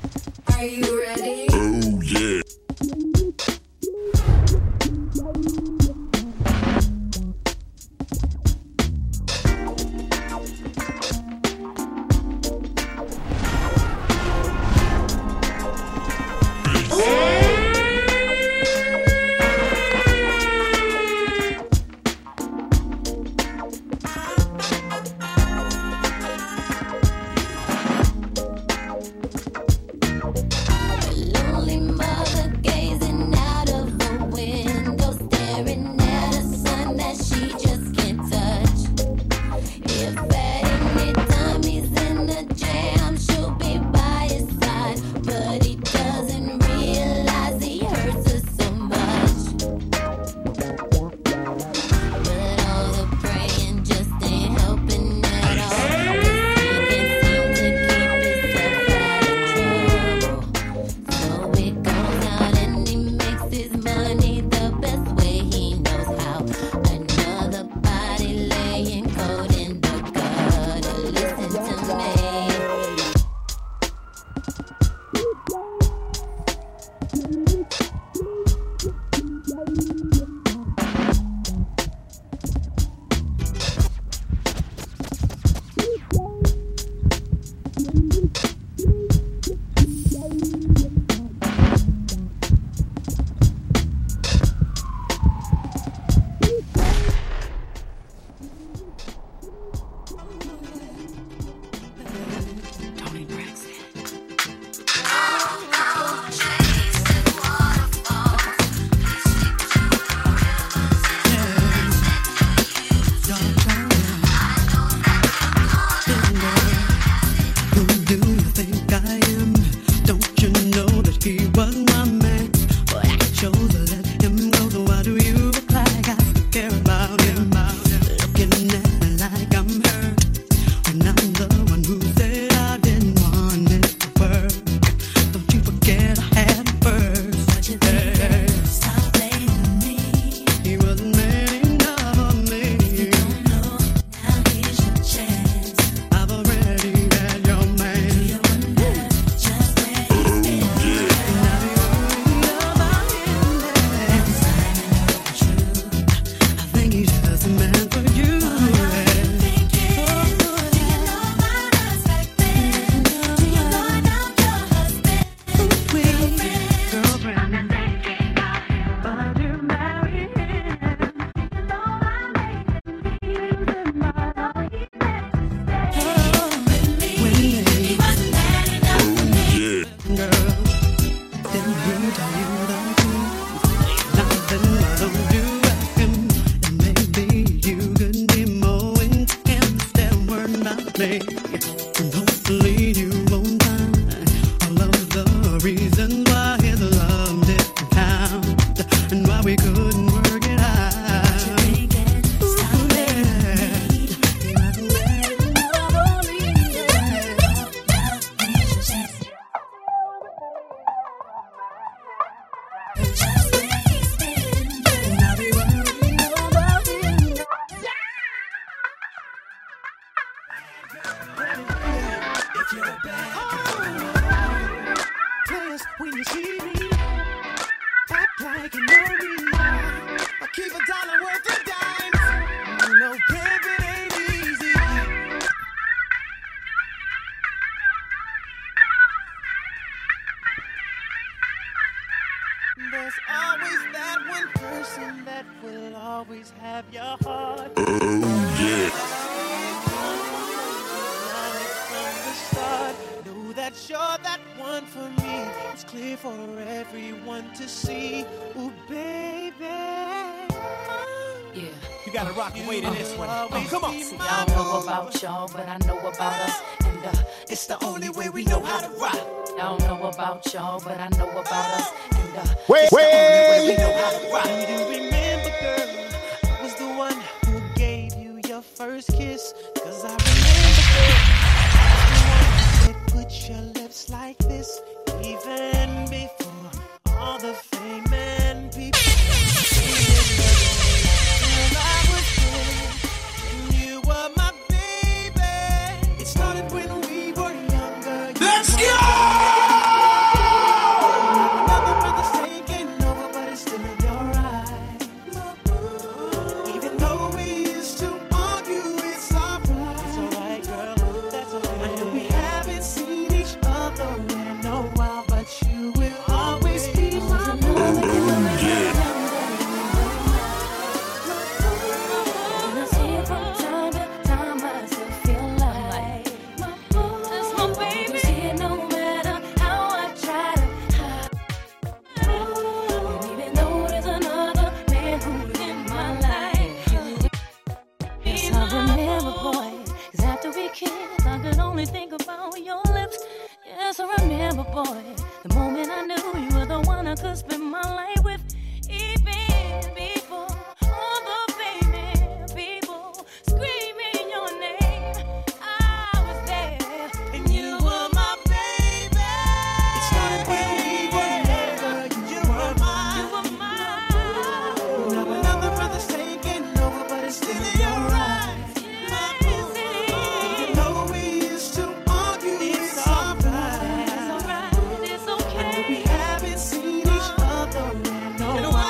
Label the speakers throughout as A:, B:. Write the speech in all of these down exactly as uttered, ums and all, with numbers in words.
A: Are you ready?
B: Oh, yeah.
C: Let's go!
B: just remember, boy, the moment I knew you were the one I could spend my life with. Even before all the famous people screaming your name, I was there, and you were my baby.
C: It started when we were together. You were mine.
B: You were mine.
C: Now another brother's taking over, but it's still in your eyes. You know we used to argue. It's alright.
B: It's alright. It's okay.
C: We haven't seen each other in a while.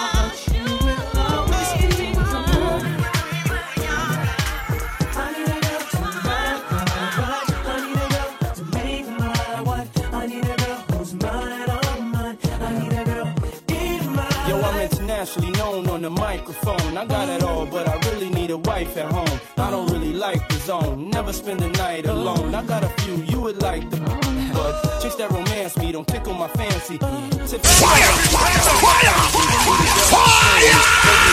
D: Internationally known on the microphone. I got it all, but I really need a wife at home. I don't really like the zone. Never spend the night alone. I got a few you would like them, but chicks that romance me don't tickle my fancy. Fire! Fire! Fire!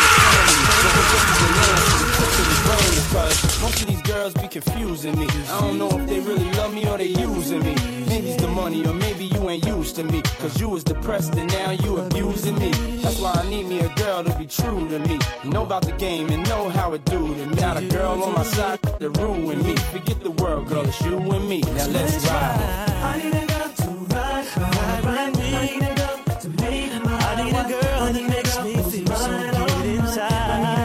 D: Cause most of these girls be confusing me. I don't know if they really love me or they using me. Maybe it's the money or maybe you ain't used to me. Cause you was depressed and now you abusing me. That's why I need me a girl to be true to me. Know about the game and know how it do to me. Not a girl on my side to ruin me. Forget the world, girl, it's you and me. Now let's ride.
C: I need a girl to ride, ride, ride me. I need a girl to make my I need a girl that makes me feel so good inside.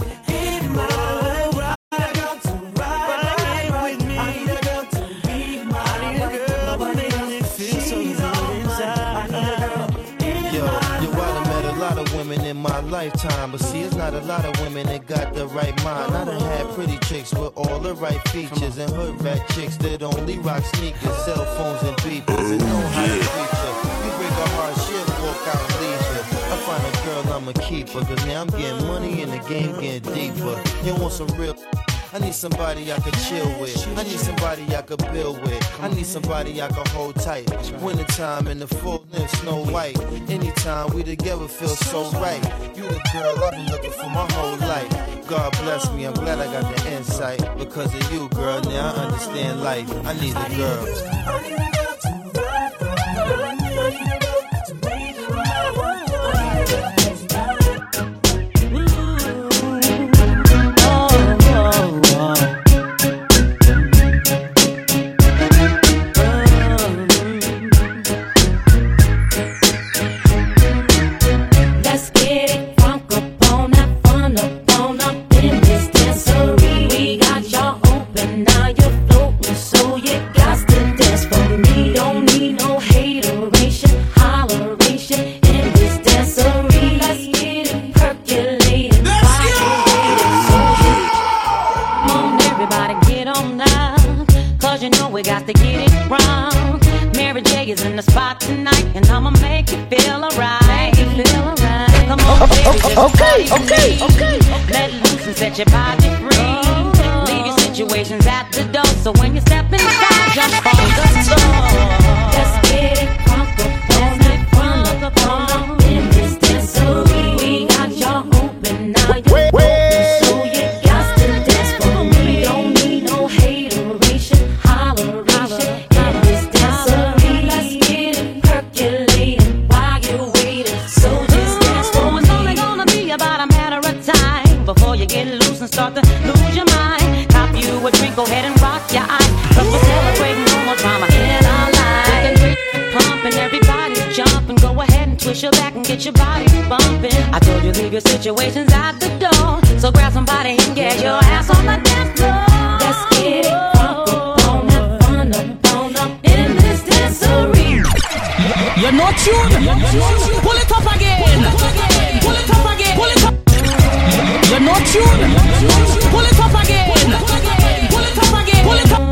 E: In my lifetime, but see, it's not a lot of women that got the right mind. I done had pretty chicks with all the right features, and hood rat chicks that only rock sneakers, cell phones and beepers, and know how to reach her. You break a heart, she'll walk out and leave her. I find a girl, I'm a keeper, cause now I'm getting money and the game getting deeper. You want some real? I need somebody I could chill with. I need somebody I could build with. I need somebody I could hold tight. Wintertime in the fullness, Snow White. Anytime we together feel so right. You the girl I've been looking for my whole life. God bless me, I'm glad I got the insight. Because of you, girl, now I understand life. I need a girl.
C: I need a girl to ride, ride, ride. I need a girl to make my world.
F: Okay, okay, okay.
B: Let loose and set your body free. Leave your situations at the door. So when you step inside, jump on the floor. Let's get it crunk up on it, crunk up on in this dancery. We got y'all open, now you're open. So you got to dance for me. Don't need no hateration, holleration in this dancery. Let's get it percolating while you're waiting. So just dance for me. About a matter of time before you get loose and start to lose your mind. Cop you a drink, go ahead and rock your eyes. Cause we're celebrating no more drama in our lives. Pumping, everybody's jumping. Go ahead and twist your back and get your body bumping. I told you leave your situations at the door. So grab somebody and get your ass on the dance floor. Let's get it crunk up on up, on up, on up in this dancery.
F: You're not tuned. Pull it up again. Pull it up again. Pull it up. You're not tuned. Pull it up again. Pull it up again. Pull it up.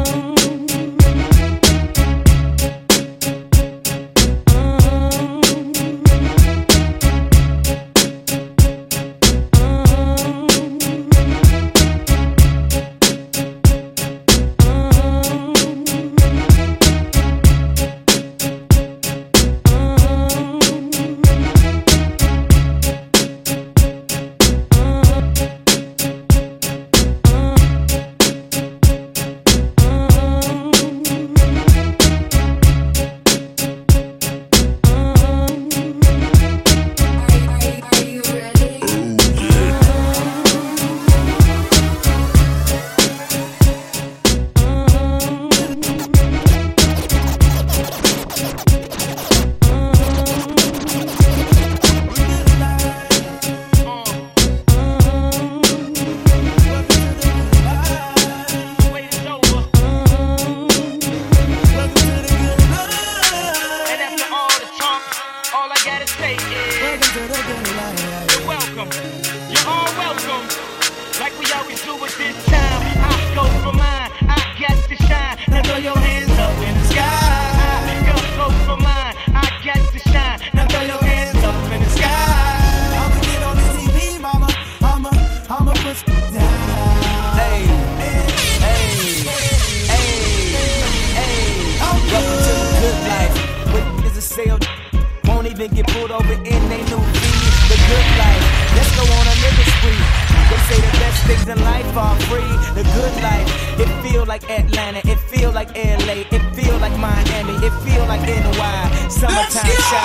G: even get pulled over in they new V. The good life, let's go on a nigga spree. They say the best things in life are free. The good life, it feel like Atlanta, it feel like L A, it feel like Miami, it feel like N Y. Summertime shy.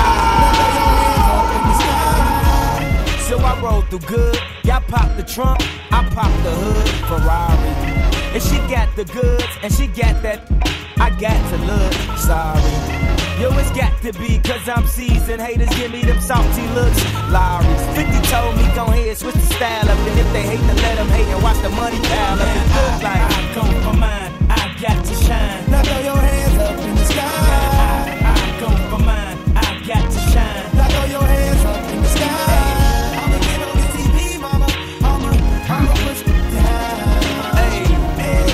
G: Ah. So I roll through good. Y'all pop the trunk, I pop the hood. Ferrari. And she got the goods, and she got that. I got to look sorry. Yo, it's got to be, cause I'm seasoned. Haters give me them salty looks. Lowry's fifty told me, go ahead, switch the style up. And if they hate, then let them hate and watch the money pile up. It's good like I go for mine, I got to shine. Now throw your hands up in the sky. I, I go for mine, I got to shine. Now throw your hands up in the sky. I'ma get on the T V, mama. I'ma, I'ma push it down. Hey, hey,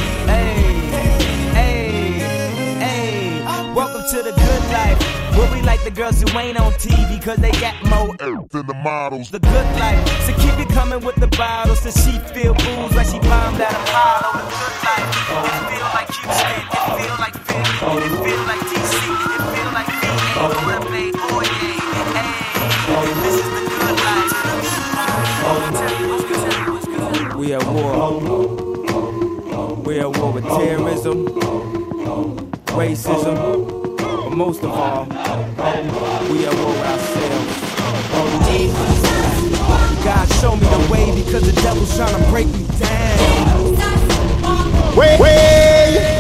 G: hey, hey, hey. Welcome to the good life. Where we like the girls who ain't on T V cause they got more earth than the models. The good life, so keep it coming with the bottles. So she feel booze like she bombed at a bottle. The good life, it feel like Houston, it feel like Philly, it feel like D C, it feel like V A, O F A, oh yeah, hey, this is the good life. Tell me what's good, tell me what's good. We at war. We at war with terrorism, racism. But most of all, we at war with ourselves. God show me the way because the devil's trying to break me down. Wait, wait.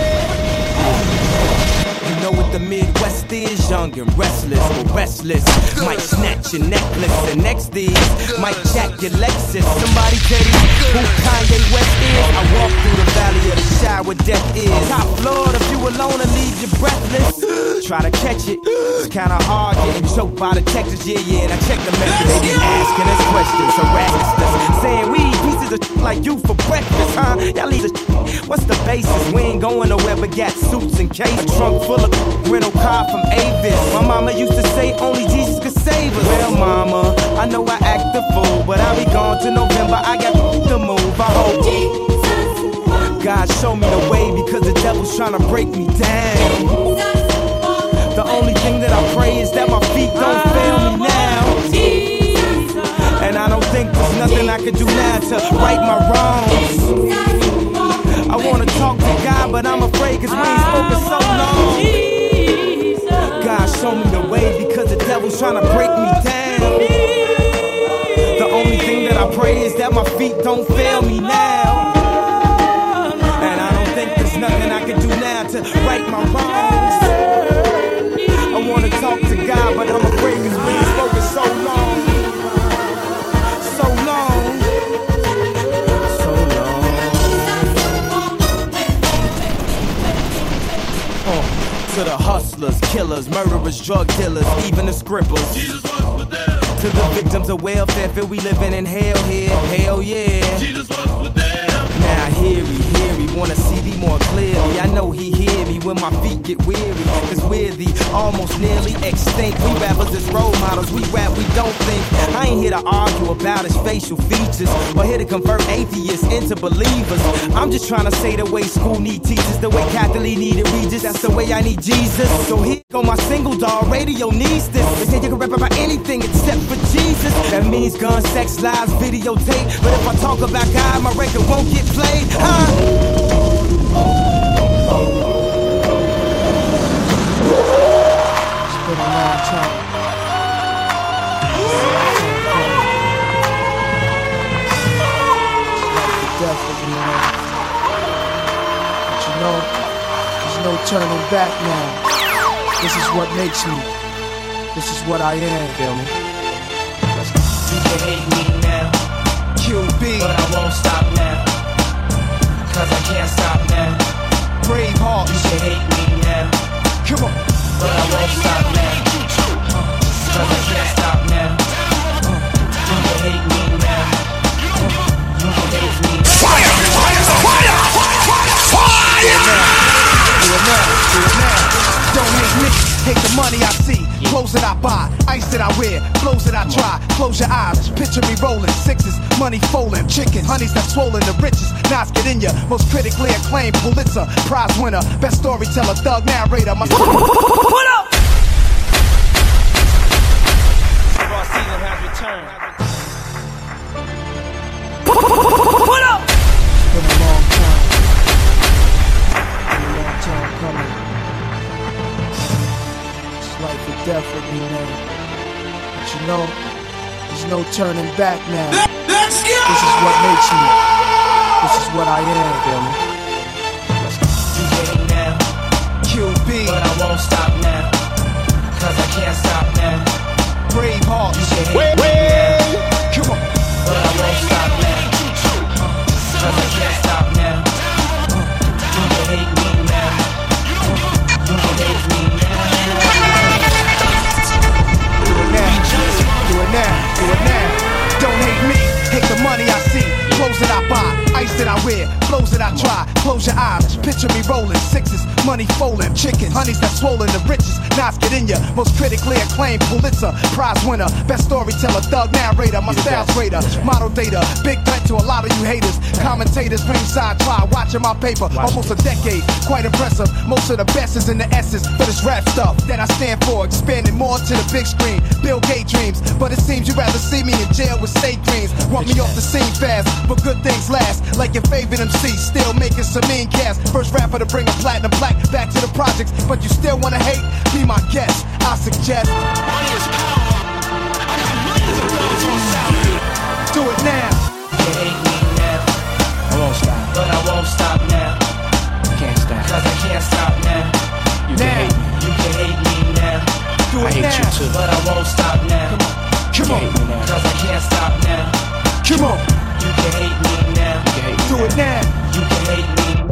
G: You know what the Midwest is? Young and restless, but restless. Might snatch your necklace. The next is might jack your Lexus. Somebody tell me who Kanye West is. I walk through the valley of the shadow where death is. Top floor, if you alone and leave you breathless. Try to catch it, it's kinda hard getting choked by the Texas, yeah, yeah. And I check the message, they been asking us questions, harassing us, saying we eat pieces of shit like you for breakfast, huh? Y'all eat a shit. What's the basis? We ain't going nowhere but got suits and cases. A trunk full of rental car from Avis. My mama used to say only Jesus could save us. Well, mama, I know I act the fool, but I'll be gone to November. I got to move. I hope God show me the way because the devil's trying to break me down. The only thing that I pray is that my feet don't fail me now. And I don't think there's nothing I can do now to right my wrongs. I wanna talk to God, but I'm afraid cause we ain't spoken so long. God show me the way because the devil's trying to break me down. The only thing that I pray is that my feet don't fail me now. And I don't think there's nothing I can do now to right my wrongs. I wanna talk to God, but I'm afraid cause we ain't spoken so long. So long. So long. Oh, to the hustlers, killers, murderers, drug dealers, even the scribblers. Jesus was with them. To the victims of welfare, feel we living in hell here. Hell yeah. Jesus was with them. Now hear me, hear me, wanna see thee more clearly. I know he hear me when my feet get weary. Cause we're the almost nearly extinct. We rappers as role models, we rap, we don't think. I ain't here to argue about his facial features, or here to convert atheists into believers. I'm just trying to say the way school need teachers, the way Catholic needed Regis, that's the way I need Jesus. So here go my single dog, radio needs this. They say you can rap about anything except for Jesus. That means gun, sex, lies, videotape. But if I talk about God, my record won't get played, huh? It's been a long time. It's like the death of a man. But you know, there's no turning back now. This is what makes me. This is what I am, feel me? You can hate me now, Q B, but I won't stop now. Cause I can't stop now. Brave heart, you can hate me now. Come on, but I won't stop now. Cause I can't stop now. You can hate me now. You can hate me now. Fire! Fire! Fire! Fire! Do it now, do it now. Don't hate me, hate the money I see. Clothes that I buy, ice that I wear, flows that I try. Close your eyes, picture me rolling sixes, money folding, chickens, honeys that swollen the richest. Nas get in ya, most critically acclaimed Pulitzer Prize winner, best storyteller, thug narrator. My put up.
D: return.
F: Pull up!
G: It's been a long time. Been a long time coming. It's life or death with me, man. But you know, there's no turning back now.
F: Let's go!
G: This is what makes me. This is what I am, feel me?
D: You getting now,
G: Q B,
D: but I won't stop now. Cause I can't stop now.
G: brave heart.
D: You can
G: Wait,
D: hate me now,
G: Come on.
D: but I won't stop now. Cause I can't stop now. You can hate me now. You can hate me now.
G: Do it now. Do it now. Do it now. Don't hate me. Hate the money I see. Clothes that I buy, ice that I wear, flows that I try. Close your eyes, picture me rolling sixes, money folding, chickens, honeys that swollen, the richest knives get in ya. Most critically acclaimed Pulitzer Prize winner, best storyteller, thug narrator, my style's greater, model data, big threat to a lot of you haters. Commentators ringside try watching my paper, almost a decade, quite impressive. Most of the best is in the essence, but it's rap stuff that I stand for, expanding more to the big screen. Bill Gates dreams, but it seems you'd rather see me in jail with state dreams. Want me off the scene fast, but good things last. Like your favorite M C, still making some mean cast. First rapper to bring a platinum plaque back to the projects, but you still wanna hate? Be my guest, I suggest.
C: Money is power. I got millions of dollars on salary.
G: Do it now.
D: You can hate me now,
F: I won't stop.
D: but I won't stop now.
F: Can't stop.
D: Cause I can't stop now.
F: You can hate me.
D: You can hate me now,
G: Do
F: I
G: it
F: hate
G: now.
F: you too.
D: but I won't stop now.
G: Come
F: You hate
G: on,
F: me now.
D: Cause I can't stop now.
G: come on.
D: You can hate me now.
F: You hate me
G: Do it now.
D: You can hate me now.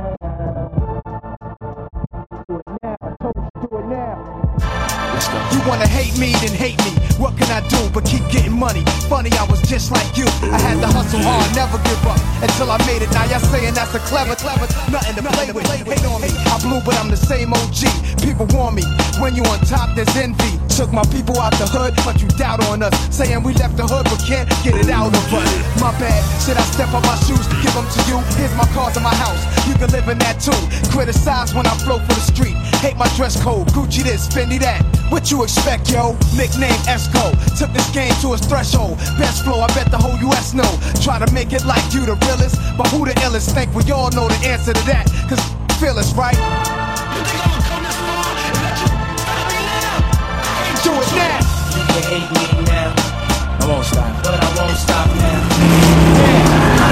G: Do it now.
F: Let's go.
G: You wanna hate me, then hate me. What can I do but keep getting money? Funny, I was just like you. I had to hustle hard, never give up until I made it. Now y'all saying that's a clever, clever, nothing to play with. Hate on me, I blew, but I'm the same O G. People warn me, when you on top, there's envy. Took my people out the hood, but you doubt on us. Saying we left the hood, but can't get it out of us. My bad, should I step on my shoes to give them to you? Here's my cars in my house, you can live in that too. Criticize when I flow for the street. Hate my dress code, Gucci this, Fendi that. What you expect, yo? Nickname Esco. Took this game to its threshold. Best flow, I bet the whole U S know. Try to make it like you the realest, but who the illest? Think we all know the answer to that. Cause feel us, right?
C: You think I'ma come this far and let you stop me now?
G: Do it now.
D: You can hate me now,
F: I won't stop.
D: but I won't stop now.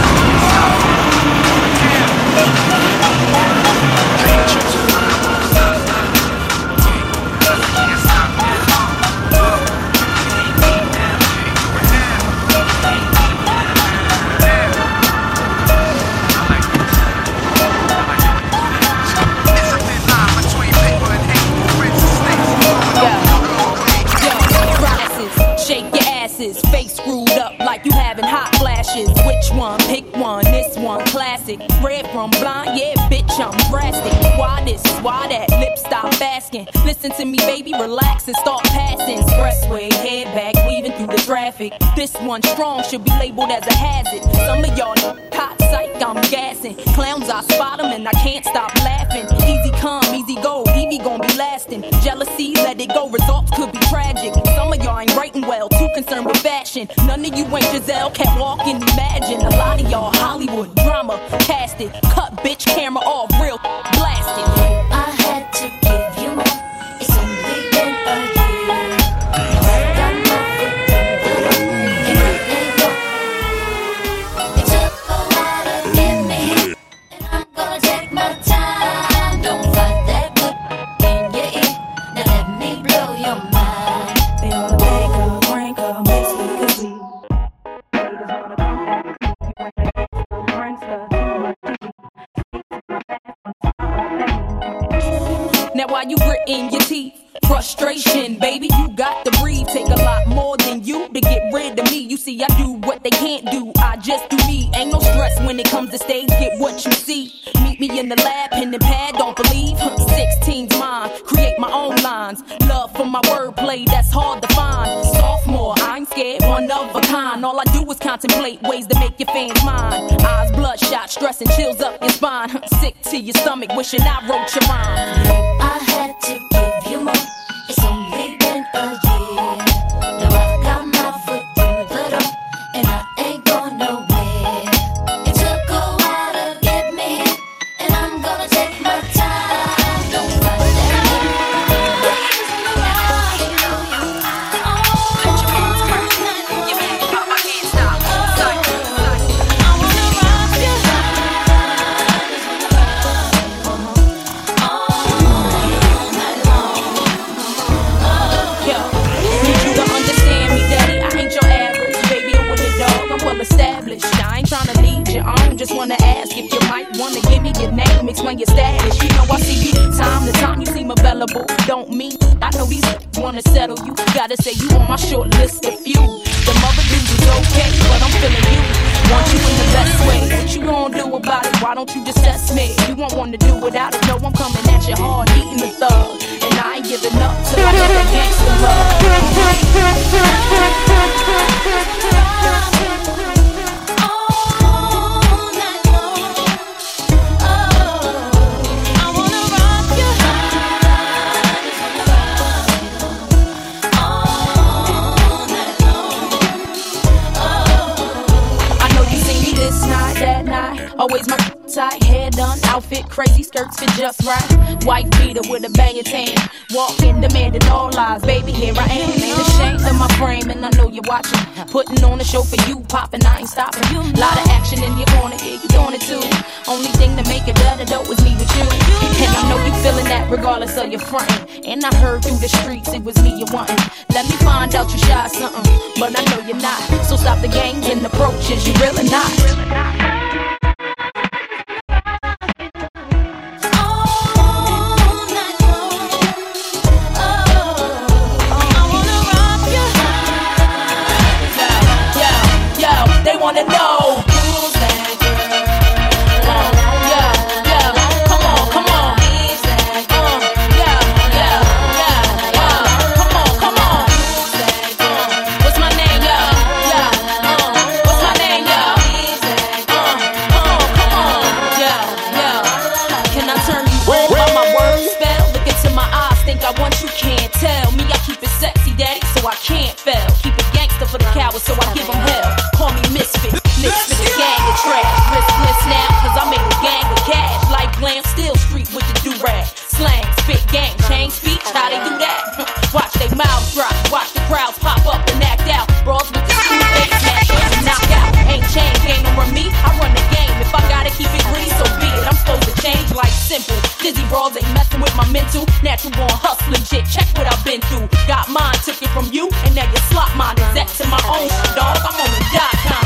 B: Shake your asses, face screwed up like you having hot flashes. Which one? Pick one, this one, classic. Red from blind, yeah, bitch, I'm drastic. Why this, why that, lip stop asking. Listen to me, baby, relax and start passing. Expressway, head back, weaving through the traffic. This one strong should be labeled as a hazard. Some of y'all hot psych, I'm gassing. Clowns, I spot them and I can't stop laughing. Easy come, easy go, Evie gon' be lasting. Jealousy, let it go, results could be tragic. Some of y'all ain't writing well, too concerned with fashion. None of you ain't Giselle, can't walk and imagine. A lot of y'all Hollywood drama, cast it. Cut bitch camera off, real blasted.
A: I had to give you more. It's only been a year. Got my foot in the door, and I ain't go. It took a while to get me, and I'm gonna take my time. Don't fight that good in your ear. Now let me blow your mind.
B: They wanna make her, drink her, mix me cause we haters wanna come at me. You ain't a prankster, too much now why you gritting your teeth? Frustration, baby, you got to breathe. Take a lot more than you to get rid of me. You see, I do what they can't do. I just do me. Ain't no stress when it comes to stage. Get what you see. Meet me in the lab, pen and pad, don't believe. sixteen's mine, create my own lines. Love for my wordplay, that's hard to find. Sophomore, I ain't scared, one of a kind. All I do is contemplate ways to make your fans mine. Eyes bloodshot, stress and chills up your spine. Sick to your stomach, wishing I wrote your rhyme.
A: I had to give you more. It's only been a year. Now I've got my foot
F: explain your status. You know I see you time to time, you seem available. Don't mean I know these wanna settle you. Gotta say you on my short list of few. The mother dudes is okay, but I'm feeling you. Want you in the best way. What you gonna do about it? Why don't you just test me? You won't want to do without it. No, I'm coming at you hard, eating the thug. And I ain't giving up till I get that gangster love. Always my tight, hair done, outfit crazy, skirts fit just right. White beater with a banging tan, walking, demanding all lies. Baby, here I am, ain't ashamed of my frame, and I know you're watching. Putting on a show for you, popping, I ain't stopping. Lot of action in your corner, yeah, you doing it too. Only thing to make it better though is me with you. And I know you feeling that regardless of your frontin'. And I heard through the streets it was me you wantin'. Let me find out you shy something, but I know you're not. So stop the game and approaches, you really not. Wanna know who's that girl? Uh, yeah, yeah, come on, come on. Uh, yeah, yeah, yeah, uh, come on, come on. Uh, what's my name, y'all? Yeah, uh, what's my name, y'all? Uh, uh, come on, yeah, yeah. Can I turn you on by my words spell? Look into my eyes, think I want you, can't tell me. I keep it sexy, daddy, so I can't fail. Keep it gangster for the cowards, so I give them hell. Call me misfit, mixed with the gang of trash. Riskless now, cause I make a gang of cash. Like glam, still street with the do-rag. Slang, spit, gang, change speech, how they do that? Watch they mouths drop, watch the crowds pop up and act out. Brawls with the screw face, smash and knock out. Ain't chain gang over me, I run the game. If I gotta keep it green, so be it. I'm supposed to change like simple. Dizzy brawls ain't messing with my mental. Natural born hustling shit, check what I've been through. Got mine, took it from you, and now you slot mine. Is that to my own shit, dog? I'm on the dot com.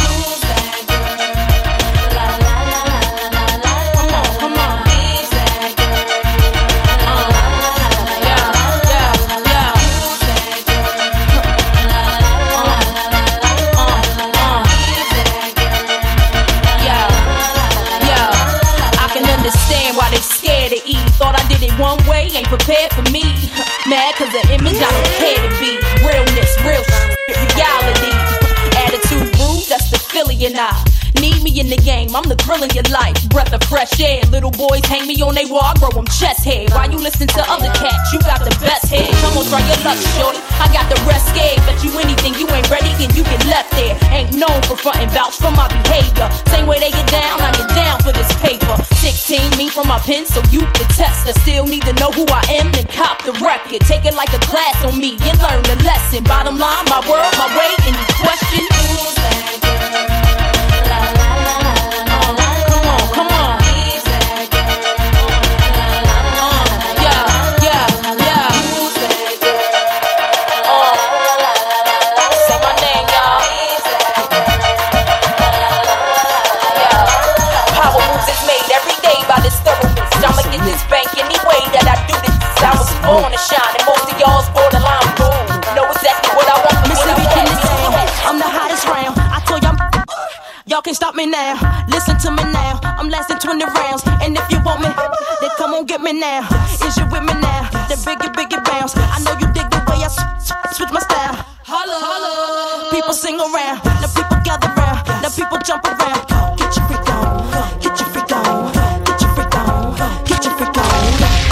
F: Thought I did it one way, ain't prepared for me. Mad cause the image I don't care to be. Realness, real shit, reality. Attitude rude, that's the Philly and I. Need me in the game, I'm the thrill in your life. Breath of fresh air, little boys hang me on they wall, I grow them chest hair. While you listen to other cats, you got the best head. Come on, try your luck, shorty, I got the rest scared. Bet you anything, you ain't ready and you get left there. Ain't known for frontin', vouch for my behavior. Same way they get down, I get down for this paper. Sixteen, me from my pen, so you can test. I still need to know who I am and cop the record. Take it like a class on me and learn the lesson. Bottom line, my world, my way, any question? Who's that girl? Born to shine, and most of y'all's borderline rude. Know exactly what I want from when I'm past. I'm the hottest round. I told y'all, y'all can't stop me now. Listen to me now. I'm lasting twenty rounds, and if you want me, then come on get me now. Is you with me now? The biggie, biggie bounce. I know you dig the way I switch my style. Holla, holla. People sing around, now people gather round, now people jump around. Get your freak on, get your freak on, get your freak on, get your freak on.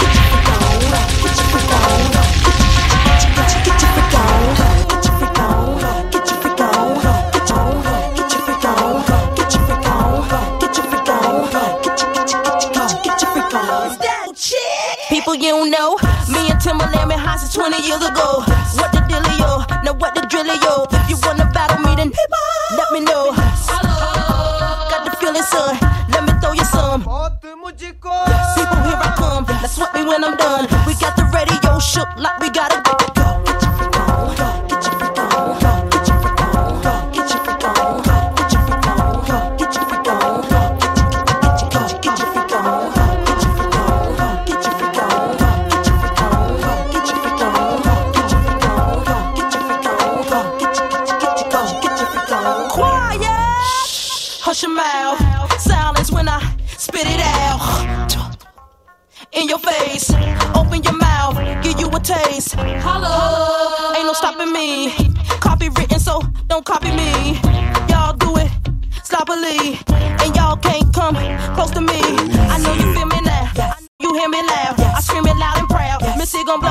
F: People you don't know, me and Timberland been high since twenty years ago. What the dealio? Now what the drillio? If you wanna battle me, then let me know. Got the feeling, son. Let me throw you some. People, here I come. That's what me when I'm done. We got the radio shook like we gotta go. Get your freak on, get your freak on, get your freak on, get your freak on, get your freak on, get your freak on, get your freak on, get your freak on, get your freak on.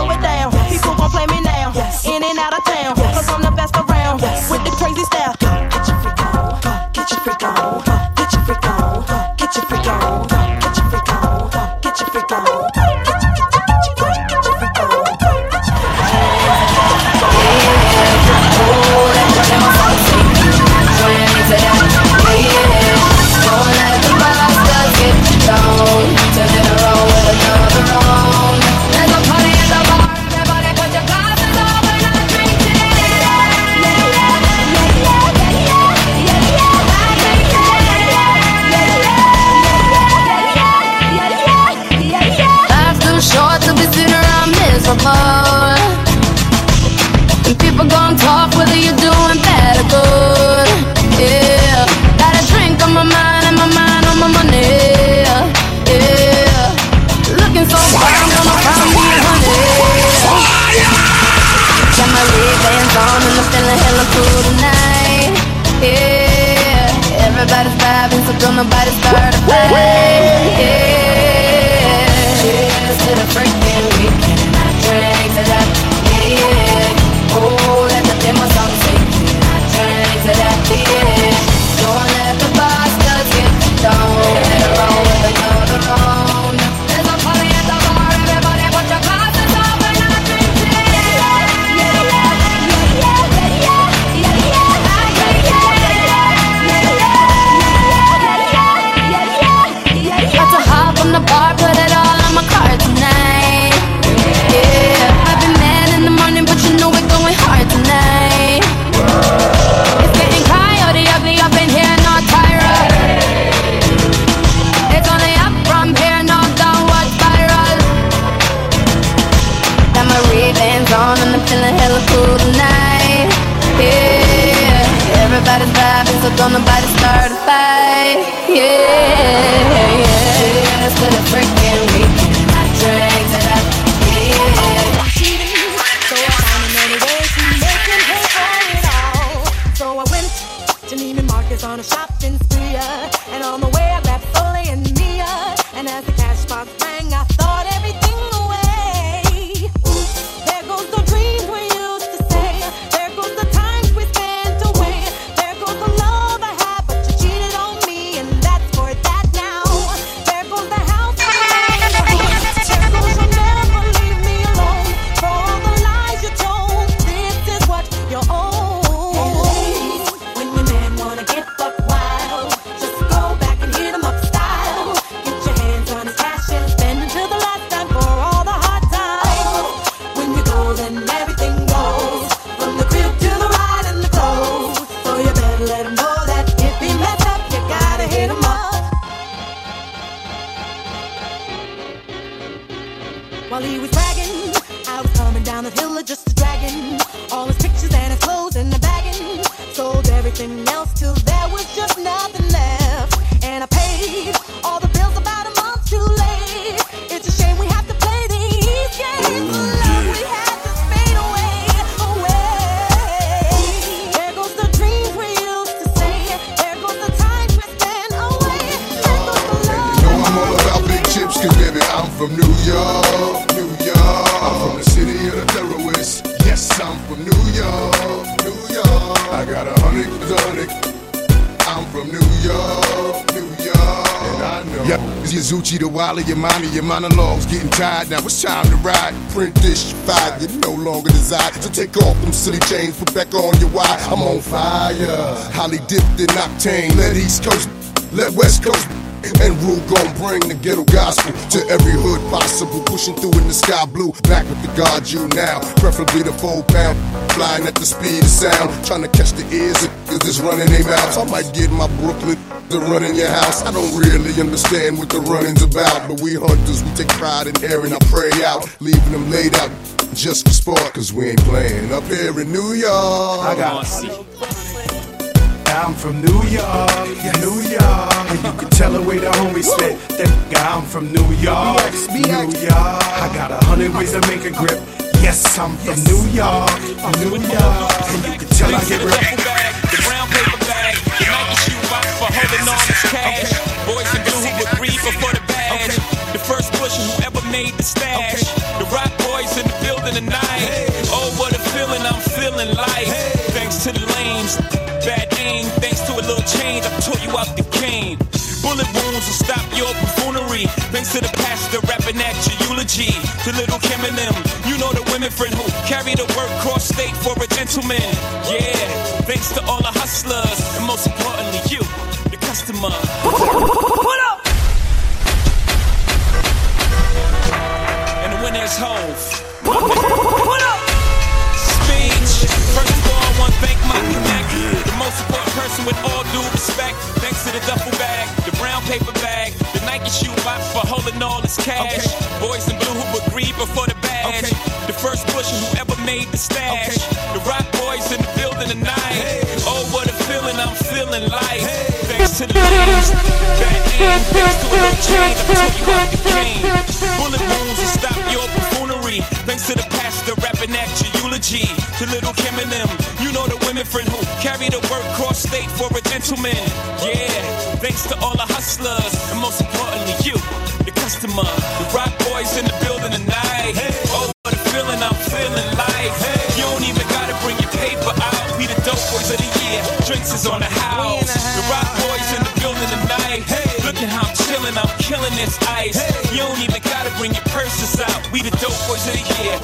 H: slow it down. People gon' play me now, in and out of town, cause I'm the best around, with the crazy style. Get your freak on, get your freak on, get your freak on, get your freak on, get your freak on, get your freak on, get your, get your, get your, get your freak on. Oh, that's what I'm saying. Trying to that, yeah. Don't let the bastards get you down. Turn it around with another round. There's a party at the bar. Everybody put your glasses on. We're not drinking. Life's too short to be sitting around miserable. And people gon' talk whether you're doing bad or good. Yeah, got a drink on my mind and my mind on my money. Yeah, looking so far, I'm gonna find me a honey. Got my Ray-Bans on and I'm feeling hella cool tonight. Yeah, everybody's vibing, so don't nobody start a fight. Yeah, cheers to the freaking weekend and I drink to that. Yeah, oh, let the demo song sing. I drink to that. Yeah, don't let the bastards get you down. Let it roll with another round. There's a party at the bar. Everybody put your glasses up and I drink to it. Yeah, yeah, yeah, yeah, yeah, yeah, yeah, yeah. Got to hop on the bar, put it all on my card tonight. Yeah, I've been mad in the morning, but you know we're going hard tonight. It's getting coyote ugly up in here, not Tyra. It's only up from here, no downward spiral. Got my Ray-Bans on and I'm feeling hella cool tonight. Yeah, everybody's vibing, so don't nobody start a fight. Yeah, yeah. Cheers to the freaking weekend, I drank to that. Yeah. So I found another way to make him pay for it all. So I went to Neiman Marcus on a shopping spree, uh, and on the way I grabbed Foley and Mia. And as the cash box rang, I thought everything away. There goes the dreams we used to say. There goes the times we spent away. There goes the love I had, but you cheated on me, and that's for that now. There goes the house I made. There goes you'll never leave me alone. For all the lies you told, this is what you own. When your man wanna get buck wild, just go back and hit him up style. Get your hands on his cash and spend until the last time for all the hard times. When you go, then everything goes, from the crib to the ride and the clothes. So you better let him know that if he mess up, you gotta hit him up. While he was bragging, I was coming down the hill just a dragging all his pictures and his clothes in the bagging. Sold everything else till there was just nothing left, and I paid all the bills about a month too late. It's a shame we have to play these games. The love we had just fade away, away. There goes the dreams we used to say. There goes the time we spent away. There goes the love.
I: You know I'm all about big chips, cause baby I'm from New York, New York. I'm from the city of the terrorists. Yes, I'm from New York, New York. I got a hundred, hundred. I'm from New York, New York. And I know. Yeah, it's Yazuchi, the Wally, your mommy, your monologues getting tired. Now it's time to ride. Print this, you fired, you no longer desire. So take off them silly chains, put back on your wire. I'm on fire, highly dipped in octane. Let East Coast, let West Coast. And Rue gon' bring the ghetto gospel to every hood possible. Pushing through in the sky blue, back with the God you now. Preferably the four pound, flying at the speed of sound. Trying to catch the ears of niggas that's running their mouths. I might get my Brooklyn to run in your house. I don't really understand what the running's about, but we hunters, we take pride in airing our prey out, leaving them laid out just for sport, cause we ain't playing up here in New York.
J: I got I'm from New York, New York. And you can tell the way the homies spit. That guy, I'm from New York, New York. I got a hundred ways to make a grip. Yes, I'm from New York, New York. And you can tell I get real.
K: The brown paper bag, the Nike shoe box for holding all this cash. Boys in blue who would breathe before the badge. The first Bush who ever made the stash. The rock boys in the building. building tonight. Oh, what a feeling I'm feeling like. Thanks to the lames, bad aim. Thanks to a little change, I taught you out the game. Bullet wounds will stop your buffoonery. Thanks to the pastor rapping at your eulogy. To little Kim and them, you know the women friend who carry the word cross state for a gentleman. Yeah, thanks to all the hustlers, and most importantly you, the customer. What up? And the winner is Hove. What up? Speech. First of all, I want to thank my connect, the most important person with all due respect. Thanks to the duffel bag, the brown paper bag, the Nike shoe box for holding all this cash. Okay. Boys in blue who agreed before the badge. Okay. The first pusher who ever made the stash. Okay. The rock boys in the building tonight. Hey. Oh, what a feeling I'm feeling like. Hey. Thanks to the ladies, bad aim. Thanks to a little change, I told you out the game. Bullet wounds will stop your buffoonery. Thanks to the pastor rapping at your eulogy. To little Kim and them, you know the women friend who carry the word cross state for a gentleman. Yeah, thanks to all the hustlers, and most importantly you, the customer. The rock boys in the building tonight. Hey. Oh, what a feeling I'm feeling like. Hey. You don't even gotta bring your paper out. We the dope boys of the year. Drinks is on the house. The rock boys in the building tonight. Hey. Look at how I'm chilling, I'm killing this ice. Hey. You don't even gotta bring your purses out. We the dope boys of the year.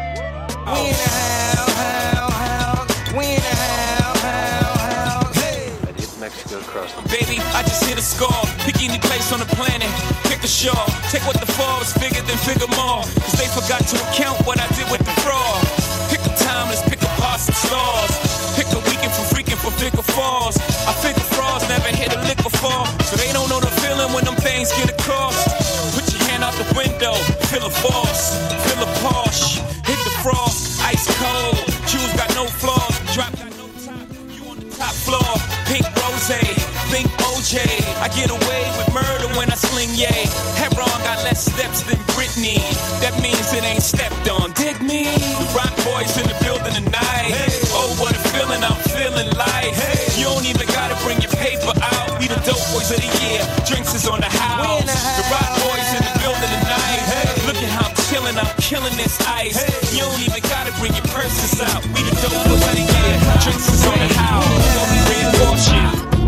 K: Oh. We in the house, house, house. We in the house, house, house. Hey. Mexico across the baby, I just hit a score. Pick any place on the planet, pick a shawl. Take what the fall was bigger than figure more. Cause they forgot to account what I did with the fraud. Pick a timeless, pick a parts and stars. Pick a weekend for freaking for figure falls. I figure frauds never hit a liquor fall. So they don't know the feeling when them things get across. Put your hand out the window, feel a force, feel a Porsche. Hit the frost, ice cold. Shoes got no flaws, drop got no top. You on the top floor, pink rose, think O J. I get away with murder when I sling yay. Heron got less steps than Britney. That means it ain't stepped on. Dig me. The rock boys in the building tonight. Hey. Oh, what a feeling I'm feeling like. Hey. You don't even gotta bring your paper out. We the dope boys of the year. Drinks is on the house. The, house. The rock boys in the building tonight. Hey. Look at how I'm chilling. I'm killing this ice. Hey. You don't even gotta bring your purses out. We the dope boys of the year. Drinks is on the house. So we reinforce you.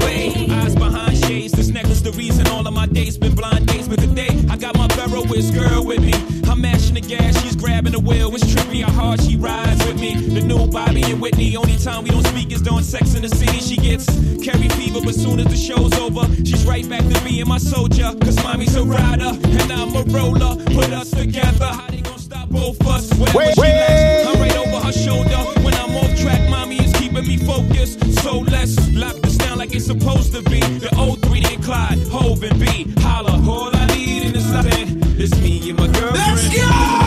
K: Eyes behind shades, this necklace the reason all of my days been blind days. But today I got my Ferroist girl with me. I'm mashing the gas, she's grabbing the wheel. It's trippy how hard she rides with me. The new Bobby and Whitney. Only time we don't speak is during Sex in the City. She gets carry fever, but soon as the show's over, she's right back to being my soldier. Cause mommy's a rider and I'm a roller. Put us together, how they gonna stop both us? Whenever wait, she wait. Lacks, I'm right over her shoulder. When I'm off track, mommy is keeping me focused. So let's lock this down like it's supposed to be. The O three and Clyde, Hove and B. Holla, all I need in this life is me and my girlfriend. Let's go!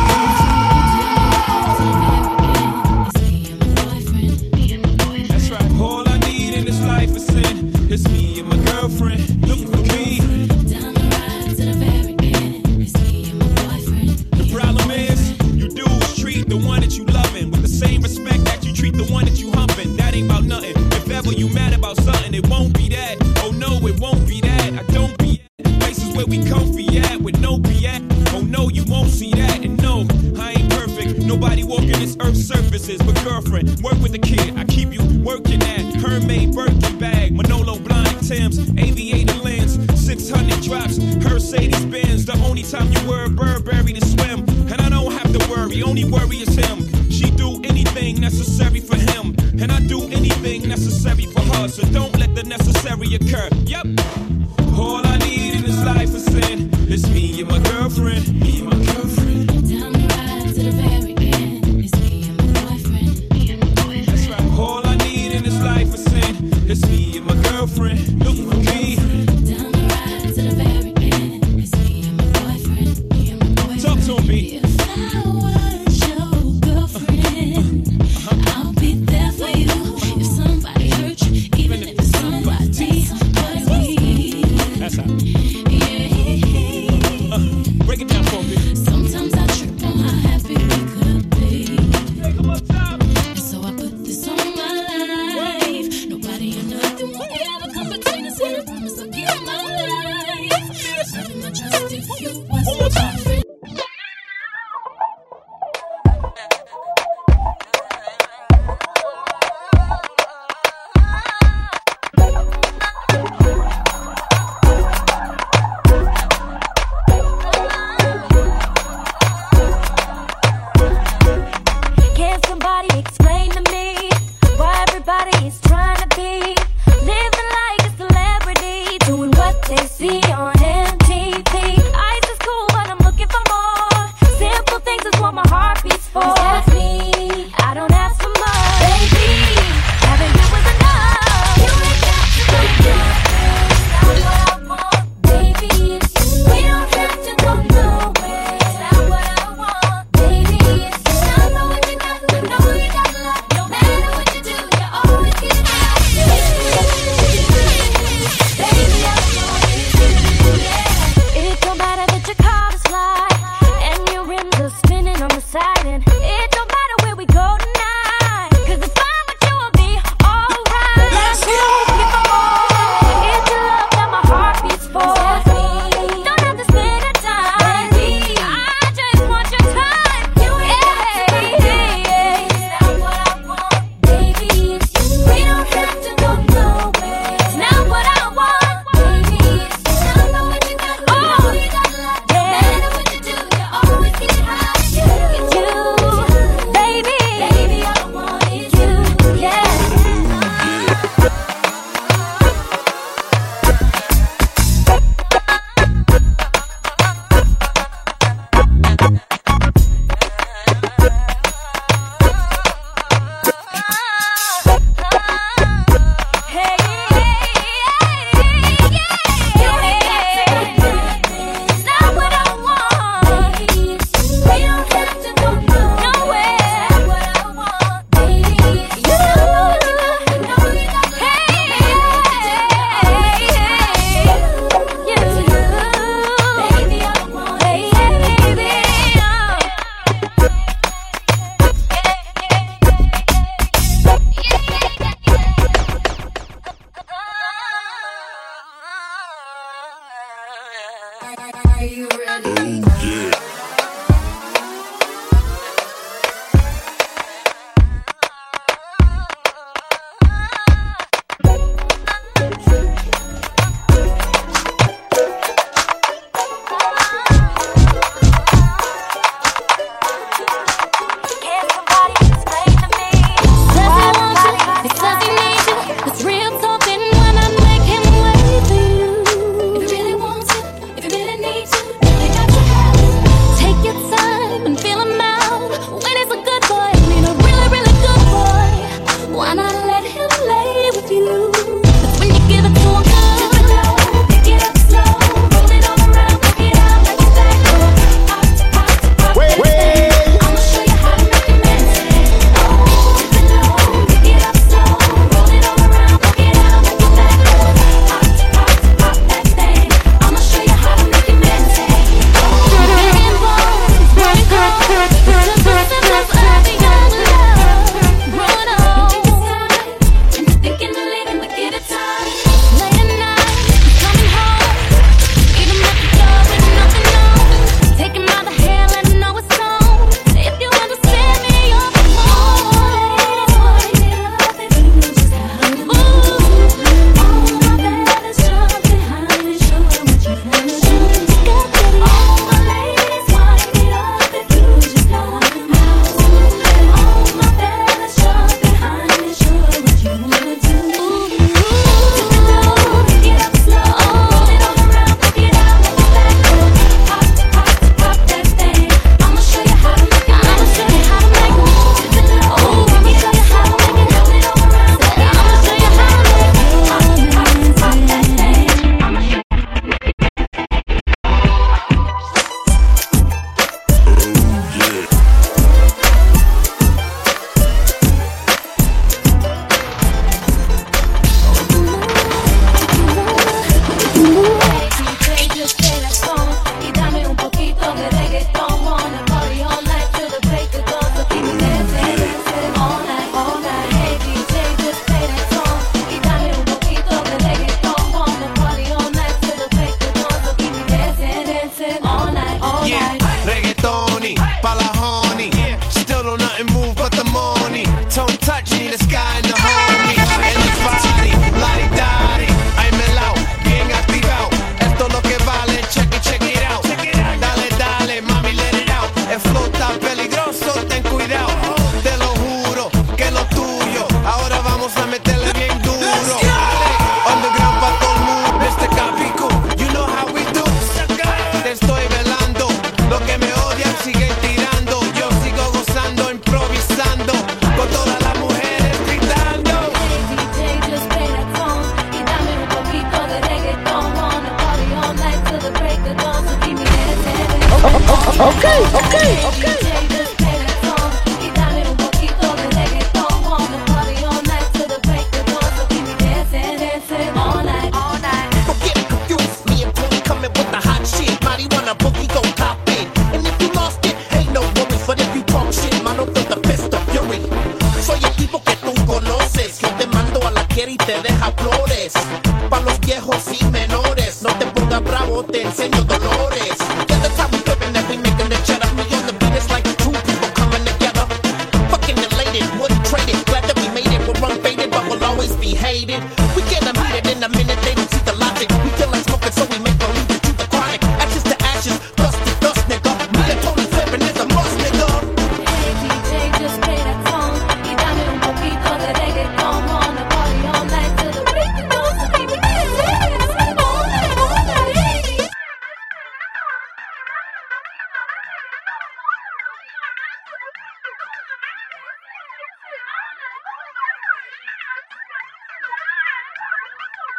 K: That's right. All I need in this life is sin. It's me and my girlfriend. Looking for me. Down the ride to the very end. It's me and my boyfriend. The problem is, you dudes treat the one that you loving with the same respect that you treat the one that you humping. That ain't about nothing. If ever you mad about something, it won't be that. Oh no, it won't be that. I don't be at places where we comfy at with no B at. Oh no, you won't see that. And no, I ain't perfect. Nobody walking this earth's surfaces. But girlfriend, work with the kid. I keep you working at Hermaid Birkin bag, Manolo blind Timbs, aviator lens, six hundred drops, Mercedes Benz. The only time you wear a Burberry to swim, and I don't have to worry. Only worry is him. She do anything necessary for him, and I do anything necessary for her. So don't let the necessary occur. Yep. All I need in this life is sin. It's me and my girlfriend. Me and my girlfriend. Down the ride to the very end. It's me and my boyfriend. Me and my boyfriend. That's right. All I need in this life is sin. It's me and my girlfriend. Looking for me. Down the ride to the very end. It's me and my boyfriend. Me and my boyfriend. Talk to me. If I was your girlfriend, uh-huh. I'll be there for you. If somebody hurt you, even if it's somebody but me. That's how. Yeah. Uh, break it down for me.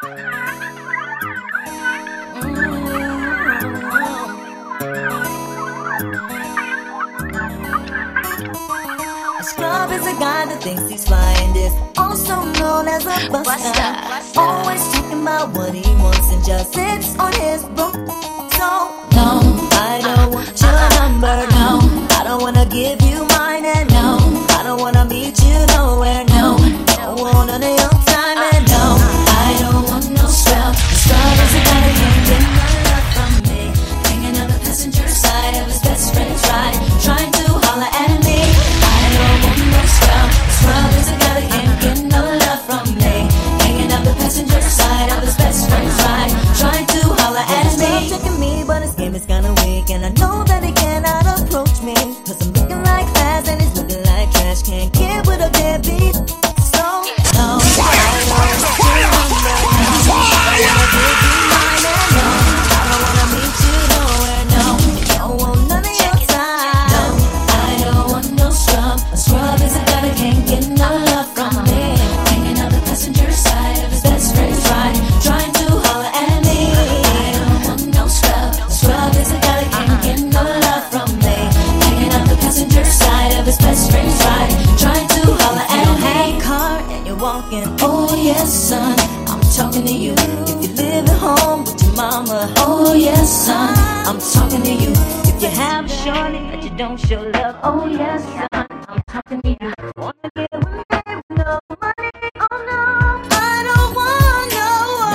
L: A scrub is a guy that thinks he's flying this, also known as a buster. Always talking about what he wants and just sits on his broom. So, no, I don't want your number, no. I don't wanna give you mine, and no, I don't wanna meet you nowhere, no. Don't want none of your time, and no, I don't want no scrub. A scrub is a guy that can't get my love from me, hanging on the passenger side of his best friend's ride, trying to holler at me. I don't want no scrub. A scrub is a guy that can't get no love from me, hanging on the passenger side of his best friend's ride, trying to holler at me. Checking me, but his game is kinda weak, and I know that he cannot approach me, cause I'm looking like class and he's looking like trash. Can't get with a deadbeat. So, no, I don't want your number, no. I don't wanna give you mine, and no, I don't wanna meet you nowhere, no. Don't want none of your time, no. I don't want no scrub. A scrub is a guy that can't get no love from me, hanging on the passenger side of his best friend's ride, trying to holler at me. I don't want no scrub. A scrub is a guy that can't get no love from me, hanging on the passenger side of his best friend's ride, trying to holler at me. Have a car and you're walking, oh yes son, I'm talking to you. If you live at home with your mama, oh yes son, I'm talking to you. If you have a shorty but you don't show love, oh yes son, I'm talking to you. Wanna get with me with no money, oh no, I don't want no,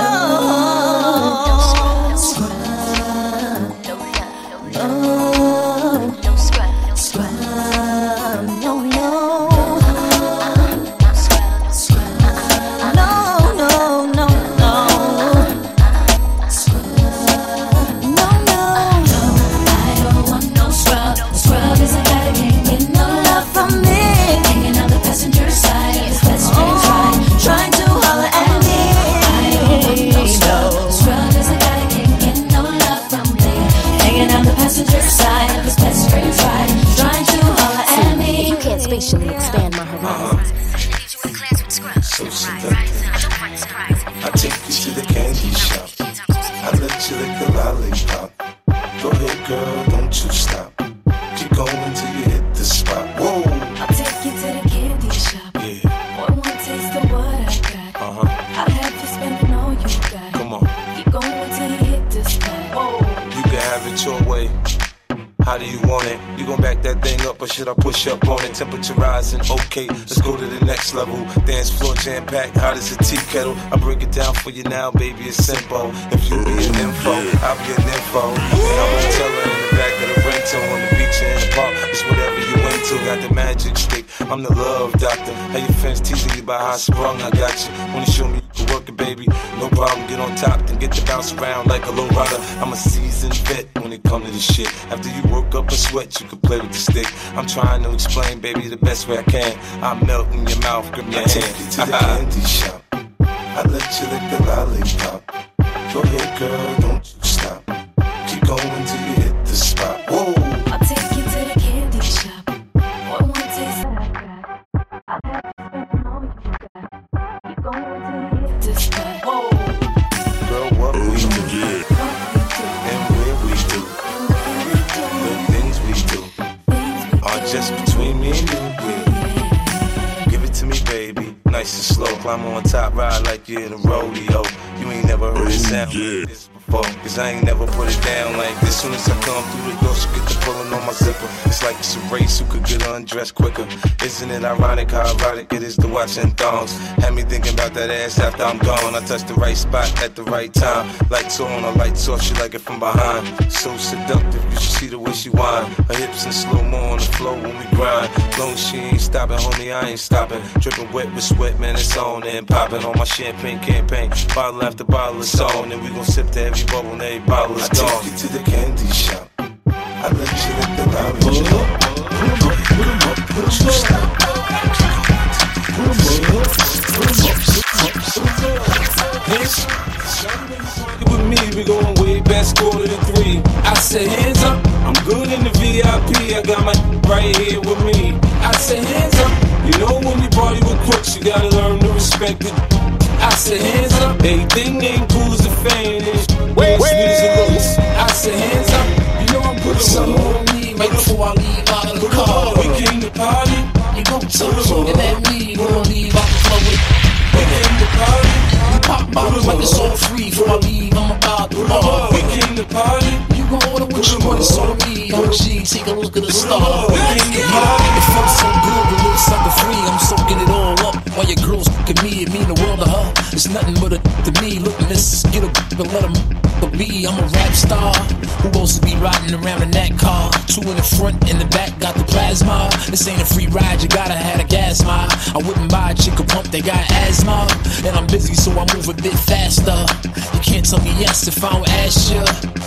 L: no scrub, no, no scrub, scrub, no, no.
M: Spatially expand my horizons.
J: So seductive. I take you to the candy shop. I let you lick the lollipop. Go ahead, girl, don't you stop. Keep going till you hit the spot. Whoa!
L: I'll take you to the candy shop.
J: Yeah.
L: One more taste of what I got.
J: Uh huh.
L: I'll have you spending all you got.
J: Come on.
L: Keep going till you hit the spot. Whoa!
J: You can have it your way. How do you want it? You gon' back that thing up or should I push up on it? Temperature rising, okay, let's go to the next level. Dance floor jam packed, hot as a tea kettle. I break it down for you now, baby, it's simple. If you be an info, I'll be an info. And I'm gonna tell her in the back of the rental, on the beach or in the park, it's whatever you into. Got the magic stick, I'm the love doctor. How your friends teasing you about how I sprung, I got you. Wanna show me you can work it, baby? No problem, get on top, then get to bounce around like a low rider. I'm a seasoned vet when it come to this shit. After you work up a sweat, you can play with the stick. I'm trying to explain, baby, the best way I can. I'm melting your mouth, grip your hand. I take you to the candy shop. I let you lick the lollipop. Go ahead, girl, don't you stop. Keep going till you hit the spot. Whoa!
L: I'll take you to the candy shop. One more taste that I got. I'll have you spending all you got. Keep going till you hit the spot. Whoa!
J: Girl, what we do, and where we do, the things we do are just between me and you. Yeah. Give it to me, baby, nice and slow. Climb on top, ride like you're in a rodeo. You ain't never heard it sound like this before, cause I ain't never put it down like this. Soon as I come through the door, she get the pulling on my zipper. It's like it's a race who could get undressed quicker. Isn't it ironic how ironic it is to watch in thongs? Had me thinking about that ass after I'm gone. I touch the right spot at the right time. Lights on, or lights off, she like it from behind. So seductive, you should see the way she whine. Her hips in slow-mo on the floor when we grind. Long as she ain't stopping, homie, I ain't stopping. Dripping wet with sweat, man, it's on and popping on my champagne campaign. Bottle after bottle is on, and we gon' sip to every bubble and every bottle is gone. I take you to the candy shop. I let you lick the lollipop. Don't you stop. With me, we going way back, score to the three. I said hands up, I'm good in the V I P. I got my right here with me. I said hands up, you know when you party with crooks, you gotta learn to respect it. I said hands up, everything
F: So looking at me, we gon' leave out the club with we came to party. We pop bottles like it's all free. Before I leave, I'm about to ball. We came to party. You gon' order what you want, it's on me. I'm a G, take a look at the star. We came to party. It felt so good, the little sucker free. I'm soaking it all up. While your girls look at me, it mean the world to her. It's nothing but a to me. Look, missus, get a and let them be. I'm a rap star who wants to be riding around in that car. Two in the front, in the back, got the plasma. This ain't a free ride, you gotta have a gas mile. I wouldn't buy a chick a pump, they got asthma. And I'm busy, so I move a bit faster. You can't tell me yes if I don't ask you.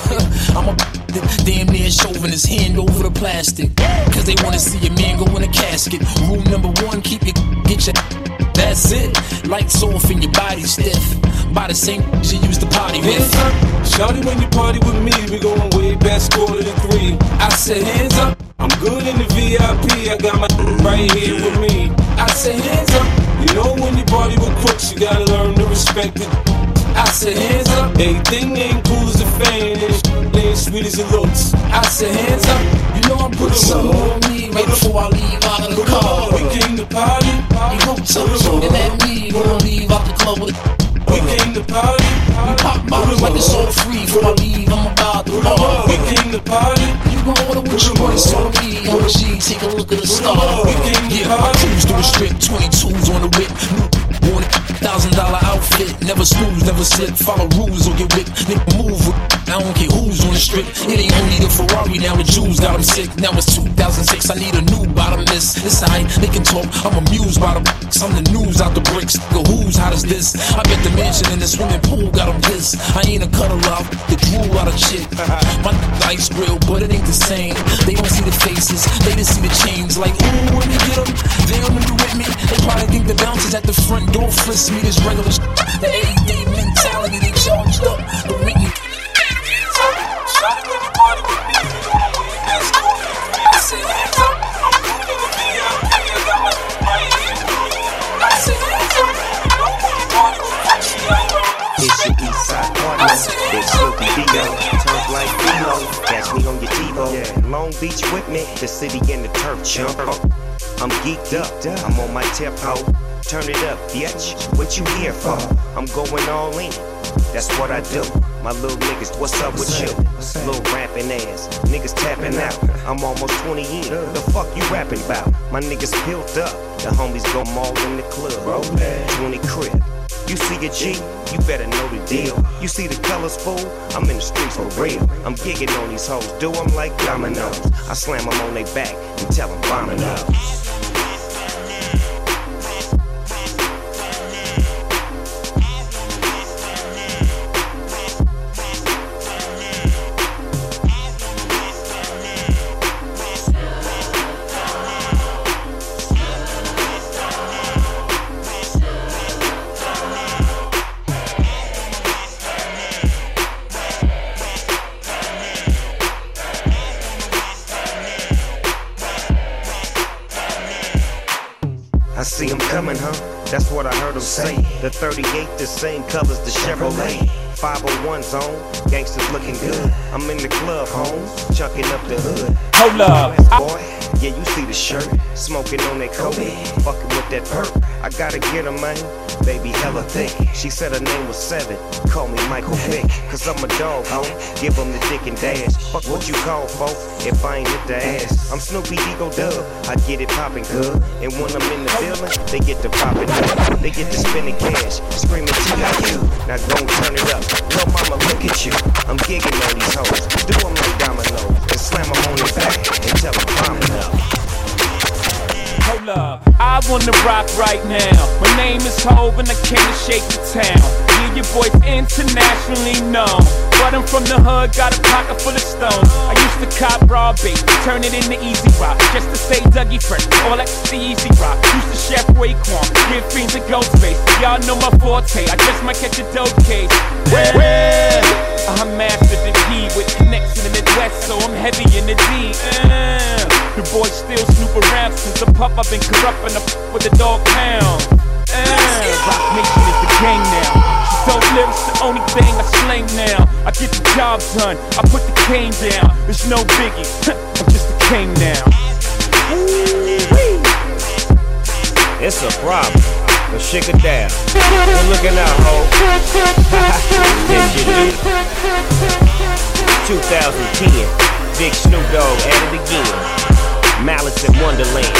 F: I'm a damn near shoving his hand over the plastic. Cause they wanna see a man go in a casket. Rule number one, keep your get your that's it. Lights off and your body stiff. By the same you used to party with.
D: Shawty, when you party with me, we going way past quarter to three. I said hands up, I'm good in the V I P. I got my right here with me. I said hands up. You know when you party with crooks, you gotta learn to respect it. I said hands up. Everything ain't cool as a fan, and ain't sweet as it looks. I said hands up.
F: You know I'm putting something on me right before I leave out of the car.
D: We came to party.
F: You know something looking at me, we gon' leave out the club with
D: we came to party.
F: We pop bottles like it's all free. Before I leave, I'm about to ball.
D: We came to party.
F: You gon' order what you want, it's on me. I'm a G, take a look at the star.
D: We came to
F: yeah,
D: party.
F: My cruise through a strip, twenty-twos on the whip. New one thousand dollar outfit. Never snooze, never slip. Follow rules or get whipped. Nigga move. I don't care who's on the strip. It ain't only the Ferrari, now the Jews got them sick. Now it's two thousand six, I need a new bottomless. It's alright, they can talk, I'm amused by the bricks. I'm the news out the bricks. Go who's hot as this? I bet the mansion in the swimming pool got them pissed. I ain't a cuddle out, the drool out of shit. My life's real, but it ain't the same. They don't see the faces, they just see the chains. Like, ooh, when they get them, they don't be with me. They probably think the bouncers at the front door frisk me this regular shit. The everyday mentality, they charged up. Don't make me
D: Shawty, when you party with me, that's cool. I said hands up. I'm good in the V I P. I got my right here. I said hands up. You know when you party with crooks, you gotta learn to
M: It's
D: respect
M: your
D: it.
M: east side partner, Big Snoopy Dio, turf like Dio, catch me on your TiVo. Yeah. Long Beach with me, the city in the turf jump. I'm geeked up, I'm on my tip hoe. Turn it up, bitch, what you here for? I'm going all in, that's what I do. My little niggas, what's up with you? Little rapping ass, niggas tapping out. I'm almost twenty in, the fuck you rapping about? My niggas built up, the homies go maul in the club. twenty crib. You see a G, you better know the deal. You see the colors, fool? I'm in the streets for real. I'm gigging on these hoes, do them like dominoes. I slam them on their back and tell them vomit up. I see them coming, huh? That's what I heard them say. The thirty-eight, the same colors, the Chevrolet. five oh one zone, gangsters looking good. I'm in the club, home, chucking up the hood.
K: Hold up.
M: Boy, yeah, you see the shirt, smoking on that coke, fucking with that perp. I gotta get her, man, baby hella thick. She said her name was Seven, call me Michael Vick. Cause I'm a dog, ho, give them the dick and dash. Fuck what you call, folk, if I ain't hit the ass. I'm Snoopy Ego Dub, I get it poppin' good. And when I'm in the building, they get to poppin' up. They get to spending cash, screaming T I U. Now gon' turn it up, little mama look at you. I'm gigging on these hoes, do them like dominoes. And slam them on their back, and tell them vomit up.
K: Hold up, I wanna rock right now. My name is Hov and I came to shake the town. Yeah, your boy's internationally known, but I'm from the hood, got a pocket full of stones. I used to cop raw bait, turn it into easy rock, just to say Dougie Fresh, all that the easy rock. Used to chef Raekwon, give fiends a ghost face. Y'all know my forte, I just might catch a dope case. Well, well, I mastered the P with connection in the West, so I'm heavy in the D. Uh, the boys still snoop around since a pup. I've been corrupting up with the dog pound. Uh, Rock Nation is the gang now. So dope lyrics the only thing I slang now. I get the job done, I put the cane down. There's no biggie, I'm just a king now. Ooh-wee.
M: It's a problem, but shake it down. We're looking out, ho. Yes, you do. twenty ten, Big Snoop Dogg at it again. Malice in Wonderland.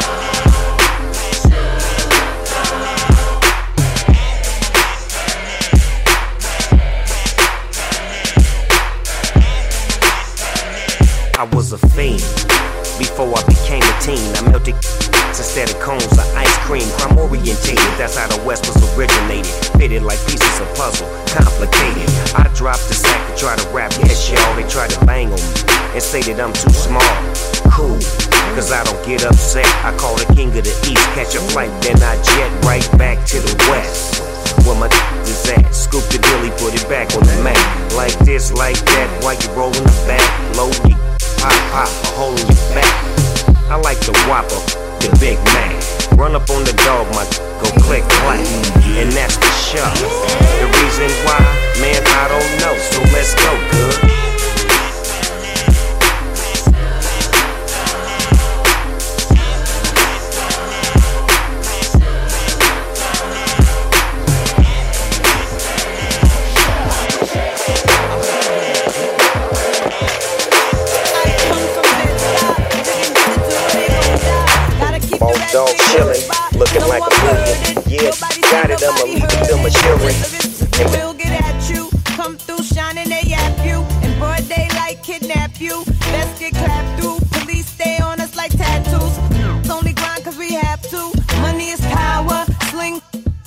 M: I was a fiend before I became a teen. I melted instead of cones of ice cream. Crime orientated, that's how the West was originated. Fitted like pieces of puzzle, complicated. I dropped the sack to try to rap, yes y'all. They try to bang on me and say that I'm too small. Cool, cause I don't get upset. I call the king of the east, catch a flight, then I jet right back to the west. Where my is at, scoop the dilly, put it back on the map. Like this, like that, while you rollin' the back. Low you pop, pop, a hole in your back. I like the Whopper, the Big Mac. Run up on the dog, my go click, clack. And that's the show. The reason why, man, I don't know. So let's go, good. Dog chillin', looking like a million. Yeah, got it, I'ma leave it to my children.
N: We'll get at you, come through shining, they yap you. In broad daylight, kidnap you. Let's get clapped through. Police stay on us like tattoos. It's only grind cause we have to. Money is power, sling.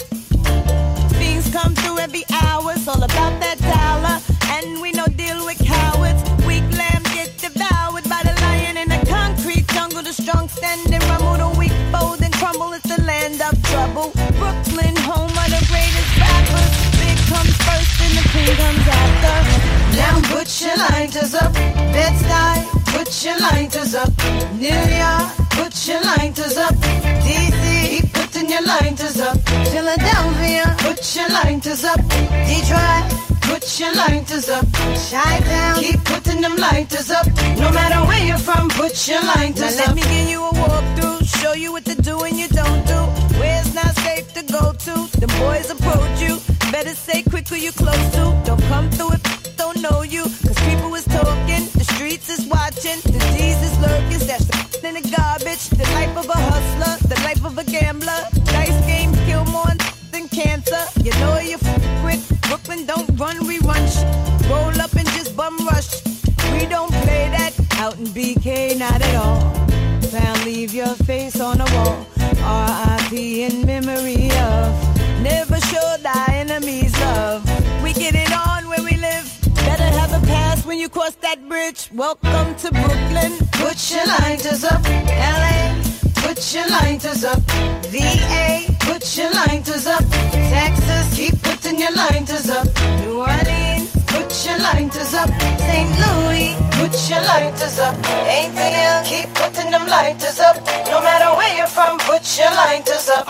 N: Fiends come through every hour. It's all about that dollar. And we no deal with cowards. Weak lambs get devoured by the lion in the concrete jungle. The strong stand and rumble, the weak fold and crumble. It's the land of trouble. Brooklyn, home of the greatest rappers. Big comes first and the queen comes after. Now put your lighters up. Bed-Stuy, put your lighters up. New York, put your lighters up. D C, keep putting your lighters up. Philadelphia, put your lighters up. Detroit, put your lighters up. Chi-Town, keep putting them lighters up. No matter where you're from, put your lighters now up. Let me give you a walkthrough, show you what to do and you don't do. Where it's not safe to go to. The boys approach you, better say quick who you close to. Don't come through if don't know you, cause people is talking, the streets is watching, the G's is lurking, that's the in the garbage. The life of a hustler, the life of a gambler. Dice games kill more than cancer. You know you f with Brooklyn, don't run, we run sh roll up and just bum rush. We don't play that out in B K, not at all. Found leave your face on the wall. R I P in memory of. Never show thy enemies love. We get it on where we live. Better have a pass when you cross that bridge. Welcome to Brooklyn. Put your lighters up. L A, put your lighters up. V A, put your lighters up. Texas, keep putting your lighters up. New Orleans, put your lighters up. Saint Louis, put your lighters up. A T L, keep putting them lighters up. No matter where you're from, put your lighters up.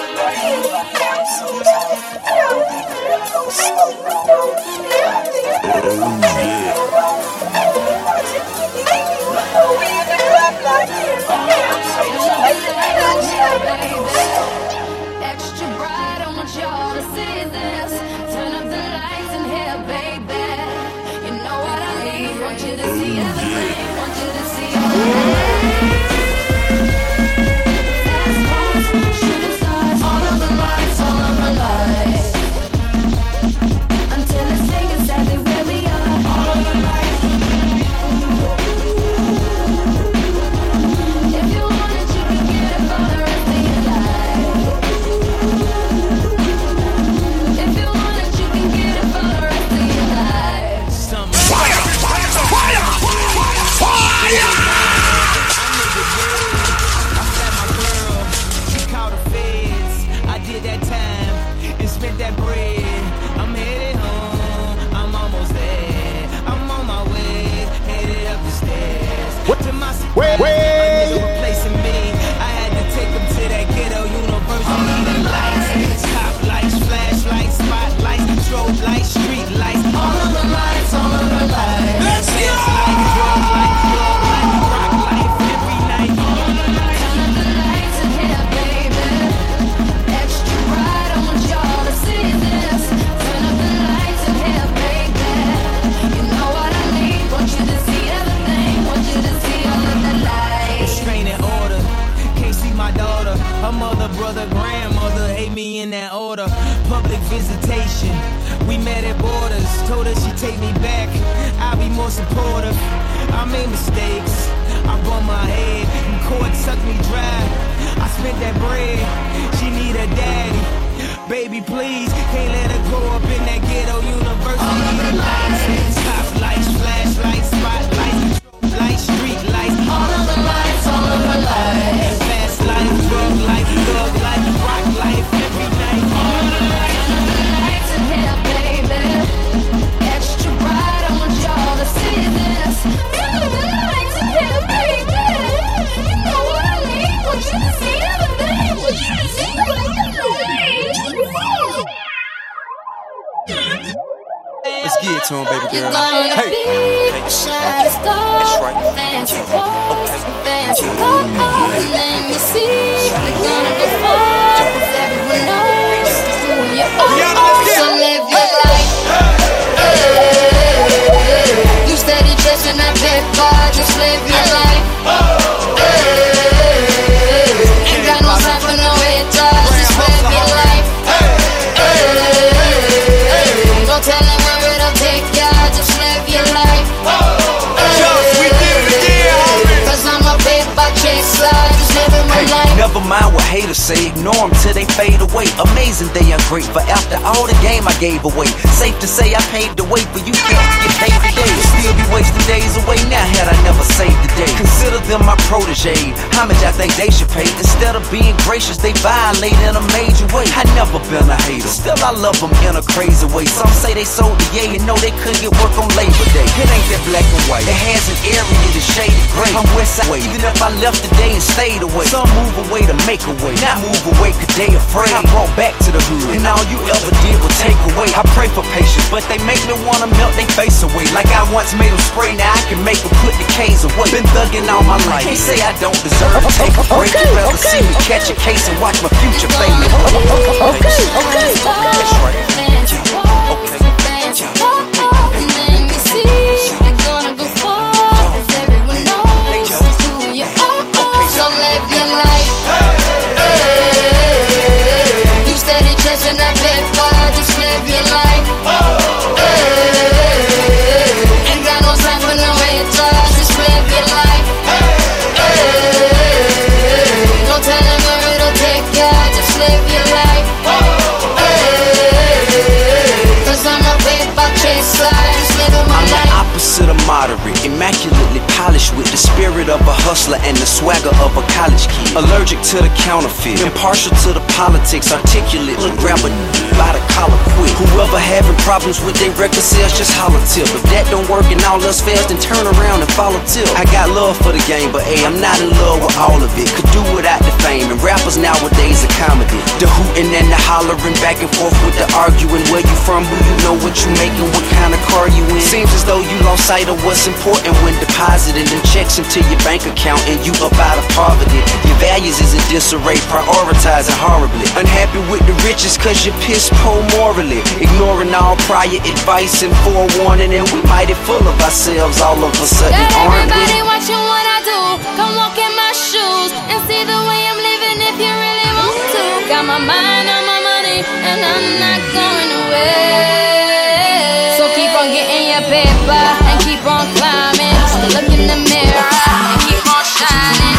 A: Extra bright, I want y'all to see this. Turn up the lights in here, baby. You know what I need. Want you to see everything. Want you to see everything.
D: mother, brother, grandmother hate me in that order. Public visitation, we met at borders. Told her she'd take me back, I'll be more supportive. I made mistakes, I bumped my head, and court sucked me dry. I spent that bread, she need a daddy. Baby, please, can't let her grow up in that ghetto university. All of the lights, top lights, flashlights, spotlights, lights, street lights. All of the lights, all of the lights. Fast life, drug life, thug life, rock life, every night. All of the lights, lights in here, baby. Extra bright, I want y'all to see this. All of the lights in here, baby. You know what I mean? Want you to see everything. Want you to see everything.
O: Let's get it to him, baby girl.
A: Hey,
O: hey.
A: That's right.
O: Fancy
A: clothes, fancy clothes. Let me see. We're gonna go far, 'cause everyone knows who you are. So live your life. You steady chasing that paper, just live your life. Ain't got no time for no haters, just live your life. Don't tell them where it'll take ya, just live your life.
O: We did it again, homie.
A: 'Cause I'm a paper chaser, just living my life.
P: Never mind what haters say, ignore them till they fade away. Amazing they are grateful after all the game I gave away. Safe to say I paved the way for you cats to get paid today. Still be wasting days away now had I never saved the day. Consider them my protege, homage I think they should pay. Instead of being gracious, they violate in a major way. I never been a hater, still I love them in a crazy way. Some say they sold the yay and know they couldn't get work on Labor Day. It ain't that black and white, it has an area that's shaded gray. I'm west side, even if I left today and stayed away. Some move away to make a way, not move away cause they afraid. I brought back to the hood, and all you ever did was take away. I pray for patience, but they make me wanna melt they face away. Like I once made them spray, now I can make them put the K's away. Been thugging all my life, they say I don't deserve to take a break. You'd rather see me catch a case and watch my future fade away.
A: Okay, okay, that's right. Okay, let me see. We're gonna go far, 'cause everyone knows who you are. So live your life. You steady chasing that paper, just live your life. Ain't got no time for no haters, just live your life. Don't tell them where it'll take ya, just live your life. 'Cause I'm a paper chaser, just living my
P: I'm
A: life.
P: the opposite of moderate, immaculately polished with the spirit of a hustler and the swagger of a college kid. Allergic to the counterfeit, impartial to the politics, articulate, look, grab a by the collar quick. Whoever having problems with their record sales, just holler tip. If that don't work and all else fails, then turn around and follow tip. I got love for the game, but hey, I'm not in love with all of it. Could do without the fame, and rappers nowadays are comedy. The hooting and the hollering, back and forth with the arguing. Where you from, who you know, what you making, what kind of car you in. Seems as though you lost sight of what's important when depositing them checks into your bank account and you up out of poverty. Your values is in disarray, prioritizing horribly. Unhappy with the riches cause you're piss poor morally. Ignoring all prior advice and forewarning, and we mighty full of ourselves all of a sudden,
A: Got
P: aren't we?
A: everybody watching what I do. Come walk in my shoes and see the way I'm living if you really want to. Got my mind on my money and I'm not going away. So keep on getting your paper and keep on climbing. Just look in the mirror and keep on shining.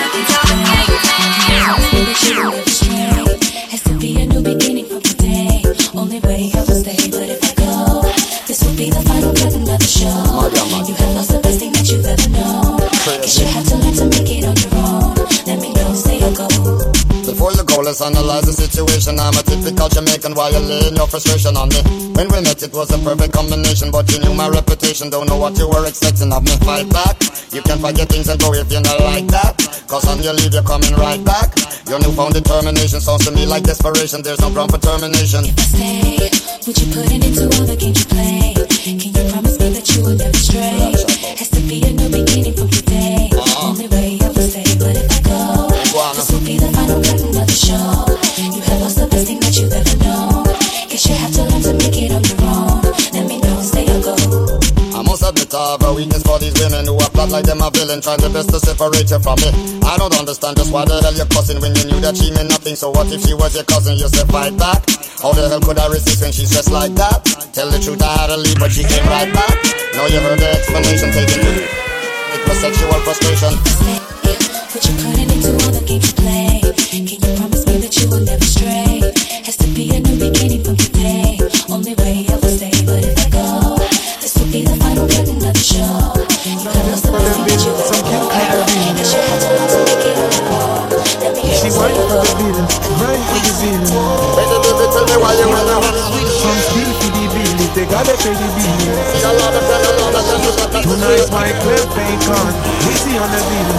Q: Has to be a new beginning from today. Only way I will stay, but if I go, this will be the final curtain of the show. You have lost the best thing that you've ever known. Guess you have to learn to make it on your own. Let me know, say you'll go.
R: Before you go, let's analyze the situation. I'm a typical Jamaican, why you laying your frustration on me? When we met, it was a perfect combination, but you knew my reputation. Don't know what you were expecting of me. Fight back, you can fight your things and go if you're not like that. Cause on your leave, you're coming right back. Your newfound determination sounds to me like desperation. There's no ground for termination.
Q: If I stay, would you put it into all the games you play? Can you promise me that you will never stray? Has to be a new beginning from today. Only way I will stay, but if I go, this will be the final curtain of the show. You have lost the best thing that you've ever known. Guess you have to learn to make it on your own. Let me know, stay or go.
R: I must admit I have a weakness for these women who are plotting like them a villain, trying their best to separate you from me. I don't understand just why the hell you're cussing when you knew that she meant nothing. So what if she was your cousin? You said fight back. How the hell could I resist when she's dressed like that? Tell the truth, I had to leave, but she came right back. Now you heard the explanation, taking you. It was sexual frustration.
Q: Would you put it into all the games you play? Can you promise me that you will never stray? Has to be a new beginning from today. Only way I will stay, but if I go, this will be the final curtain of the show. You have lost the best that you ever wore. I guess you had to learn to make it on your own. Let me
G: She went for the beating, right for the beating. Better baby, tell me why you wanna run. Some steal for the beating, they gotta pay the beating. Tonight's my clip ain't gone. We see on the beating.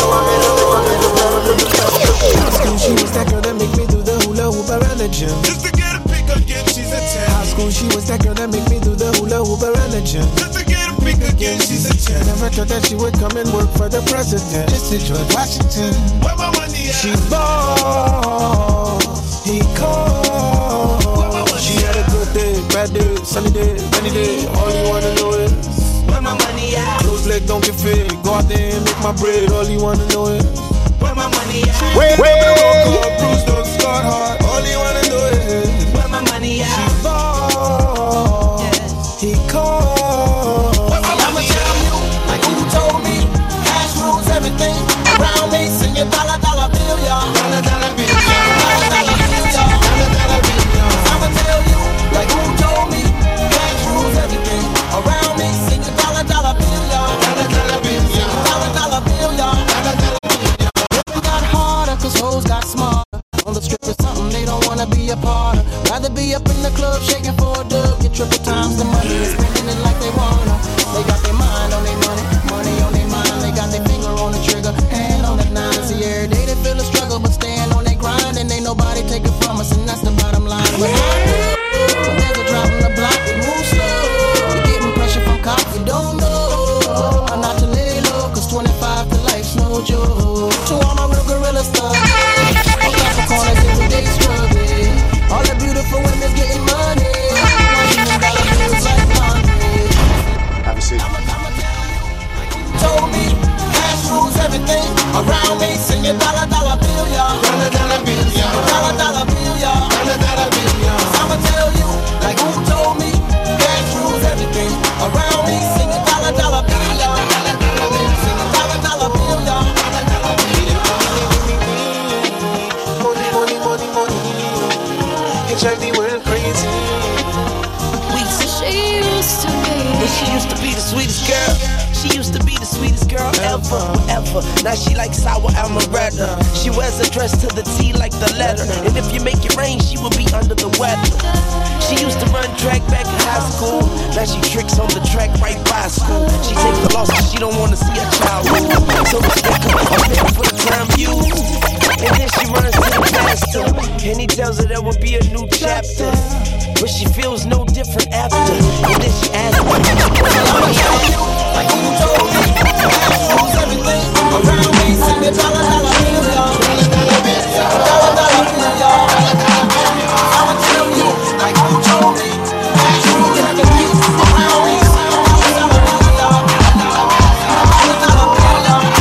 G: High school, she was that girl that make me do the hula hoop around the gym.
O: Just to get a pick again, she's a ten.
G: High school, she was that girl that make me do the hula hoop around the gym.
O: Just to get a pick again, she's a ten.
G: Never thought that she would come and work for the president. Just to George Washington.
O: Where my money at?
G: She ball, he called. She had a good day, bad day, sunny day, rainy day. All you wanna know is
O: Where my money at?
G: those legs don't get fit. Go out there and make my bread. All you wanna know is
O: Where my money at?
G: wait, wait. Bruised up, scarred heart. All you wanna know is
O: Where my money at?
G: she ball, he called.
O: I'ma tell you, like who told me, cash rules everything around me. Sing your dollar dollar bill, y'all. Dollar dollar bill, y'all. Dollar dollar bill, y'all. Dollar dollar bill, y'all. I'ma tell you, like who told me, cash rules everything around me. Sing your dollar dollar bill, y'all. Dollar dollar bill, y'all. Dollar dollar bill, y'all. Dollar dollar bill, y'all.
S: It got harder 'cause hoes got smarter. On the strip is something they don't wanna be a part of. Rather be up in the club shaking for a dub. Get triple times the money and spending it like they wanna. They got their mind on their money, money on their mind. They got their finger on the trigger, hand on the nine. See, every day they feel a struggle, but staying on their grind. And ain't nobody take it from us, and that's the bottom line. But when there's a drop on the block, it moves slow. You're getting pressure from cops, you don't know. I'm not to lay low, 'cause twenty-five to life's no joke. To all my real gorilla stuff. On top of corners every day struggling. All the beautiful women's getting money. Watching them dollar bills like money.
R: Have a seat.
O: Told me, cash rules everything around me. Sing your dollar dollar bill, y'all. Dollar dollar bill, y'all. Dollar dollar bill, y'all. Dollar dollar bill, y'all. I'ma tell you, like who told me, cash rules everything around me. Sing your dollar dollar bill, y'all. Dollar dollar bill, sing your dollar dollar bill, y'all. Dollar dollar bill, y'all.
G: Money, money, money, money. It drive the world crazy.
S: She used to be.
T: She used to be the sweetest girl. She used to be the sweetest girl ever, ever. Now she likes sour amaretto. She wears a dress to the T like the letter. And if you make it rain, she will be under the weather. She used to run track back in high school. Now she tricks on the track right by school. She takes the loss 'cause she don't want to see her child lose. So she take her up for the time used. And then she runs to the pastor, and he tells her there will be a new chapter. But she feels no different after. And then she asks me,
O: like who told me, cash rules everything around me. Sing the dollar dollar bill, y'all. Dollar dollar bill, y'all. Dollar dollar bill, y'all. I'ma tell you, like who told me, cash rules everything around me. Sing the dollar dollar bill, y'all. Dollar dollar bill,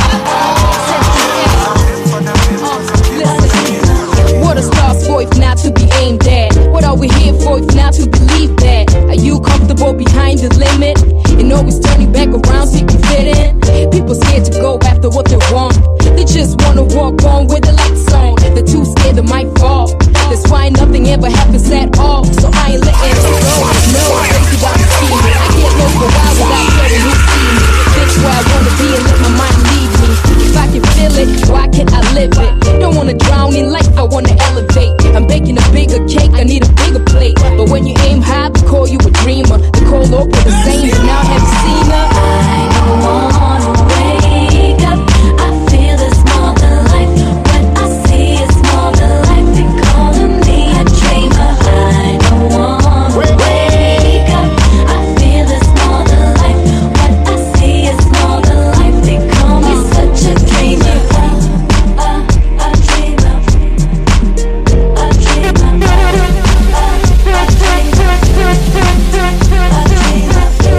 U: y'all. What a star's voice not to be aimed at. What are we here for if not to believe that? Are you comfortable behind the limit? And always turning back around so you can fit in? People scared to go after what they want. They just wanna walk on with the lights on. They're too scared they might fall. That's why nothing ever happens at all. So I ain't letting it go. No, crazy about the scheming. I can't go for a while without letting who see me. That's where I wanna be and let my mind lead me. If I can feel it, why can't I live it? Don't wanna drown in life, I wanna elevate. I'm baking a bigger cake, I need a bigger plate. But when you aim high, they call you a dreamer. They call Oprah the same, but now have you seen her?
Q: I don't wanna wake up. I feel it's more than life. What I see is more than life. They calling me a dreamer. I don't wanna wake up. I feel it's more than life. What I see is more than life. They call me such a dreamer. A, a, a dreamer. A dreamer. A, a dreamer. A dreamer.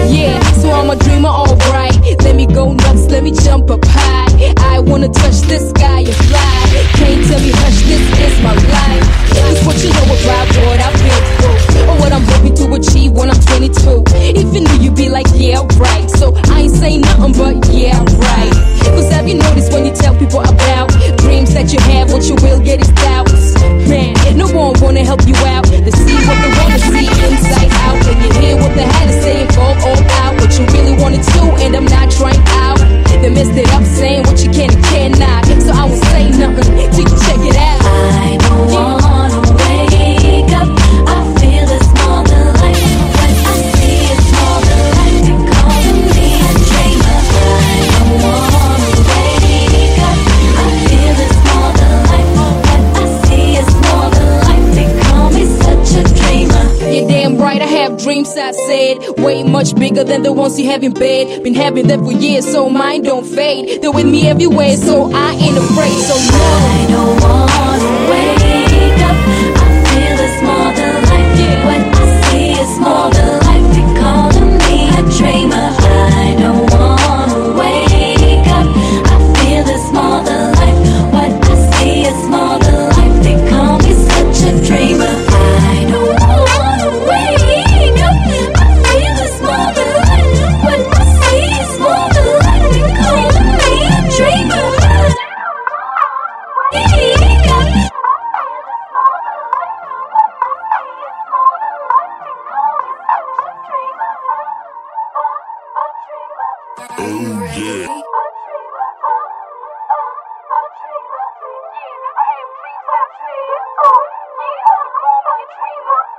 U: help you out. To see what they wanna see inside out. When you hear what they had to say and fall all out. What you really wanted to, and I'm not trying out. They messed it up saying what you can and cannot. So I won't say nothing till you check it out.
Q: I don't wanna wake up. I feel it's more than life. What I see is more than life. They calling me a dreamer. I don't wanna wake up. I feel it's more than life. What I see is more than life. They call me such a dreamer.
U: You're damn right, I have dreams, I said. Way much bigger than the ones you have in bed. Been having them for years, so mine don't fade. They're with me everywhere, so I ain't afraid. So no,
Q: I don't wanna wake up. I feel it's more than life. What I see is more than life. They calling me a dreamer. I don't wanna wake up. I feel it's more than life. What I see is more than life. They call me such a dreamer. I don't wanna wake up. I feel it's more than life. What I see is more than life. They calling me a dreamer. Wake up.
I: Oh yeah.
Q: I have dreams I said, oh yeah, call me a dreamer.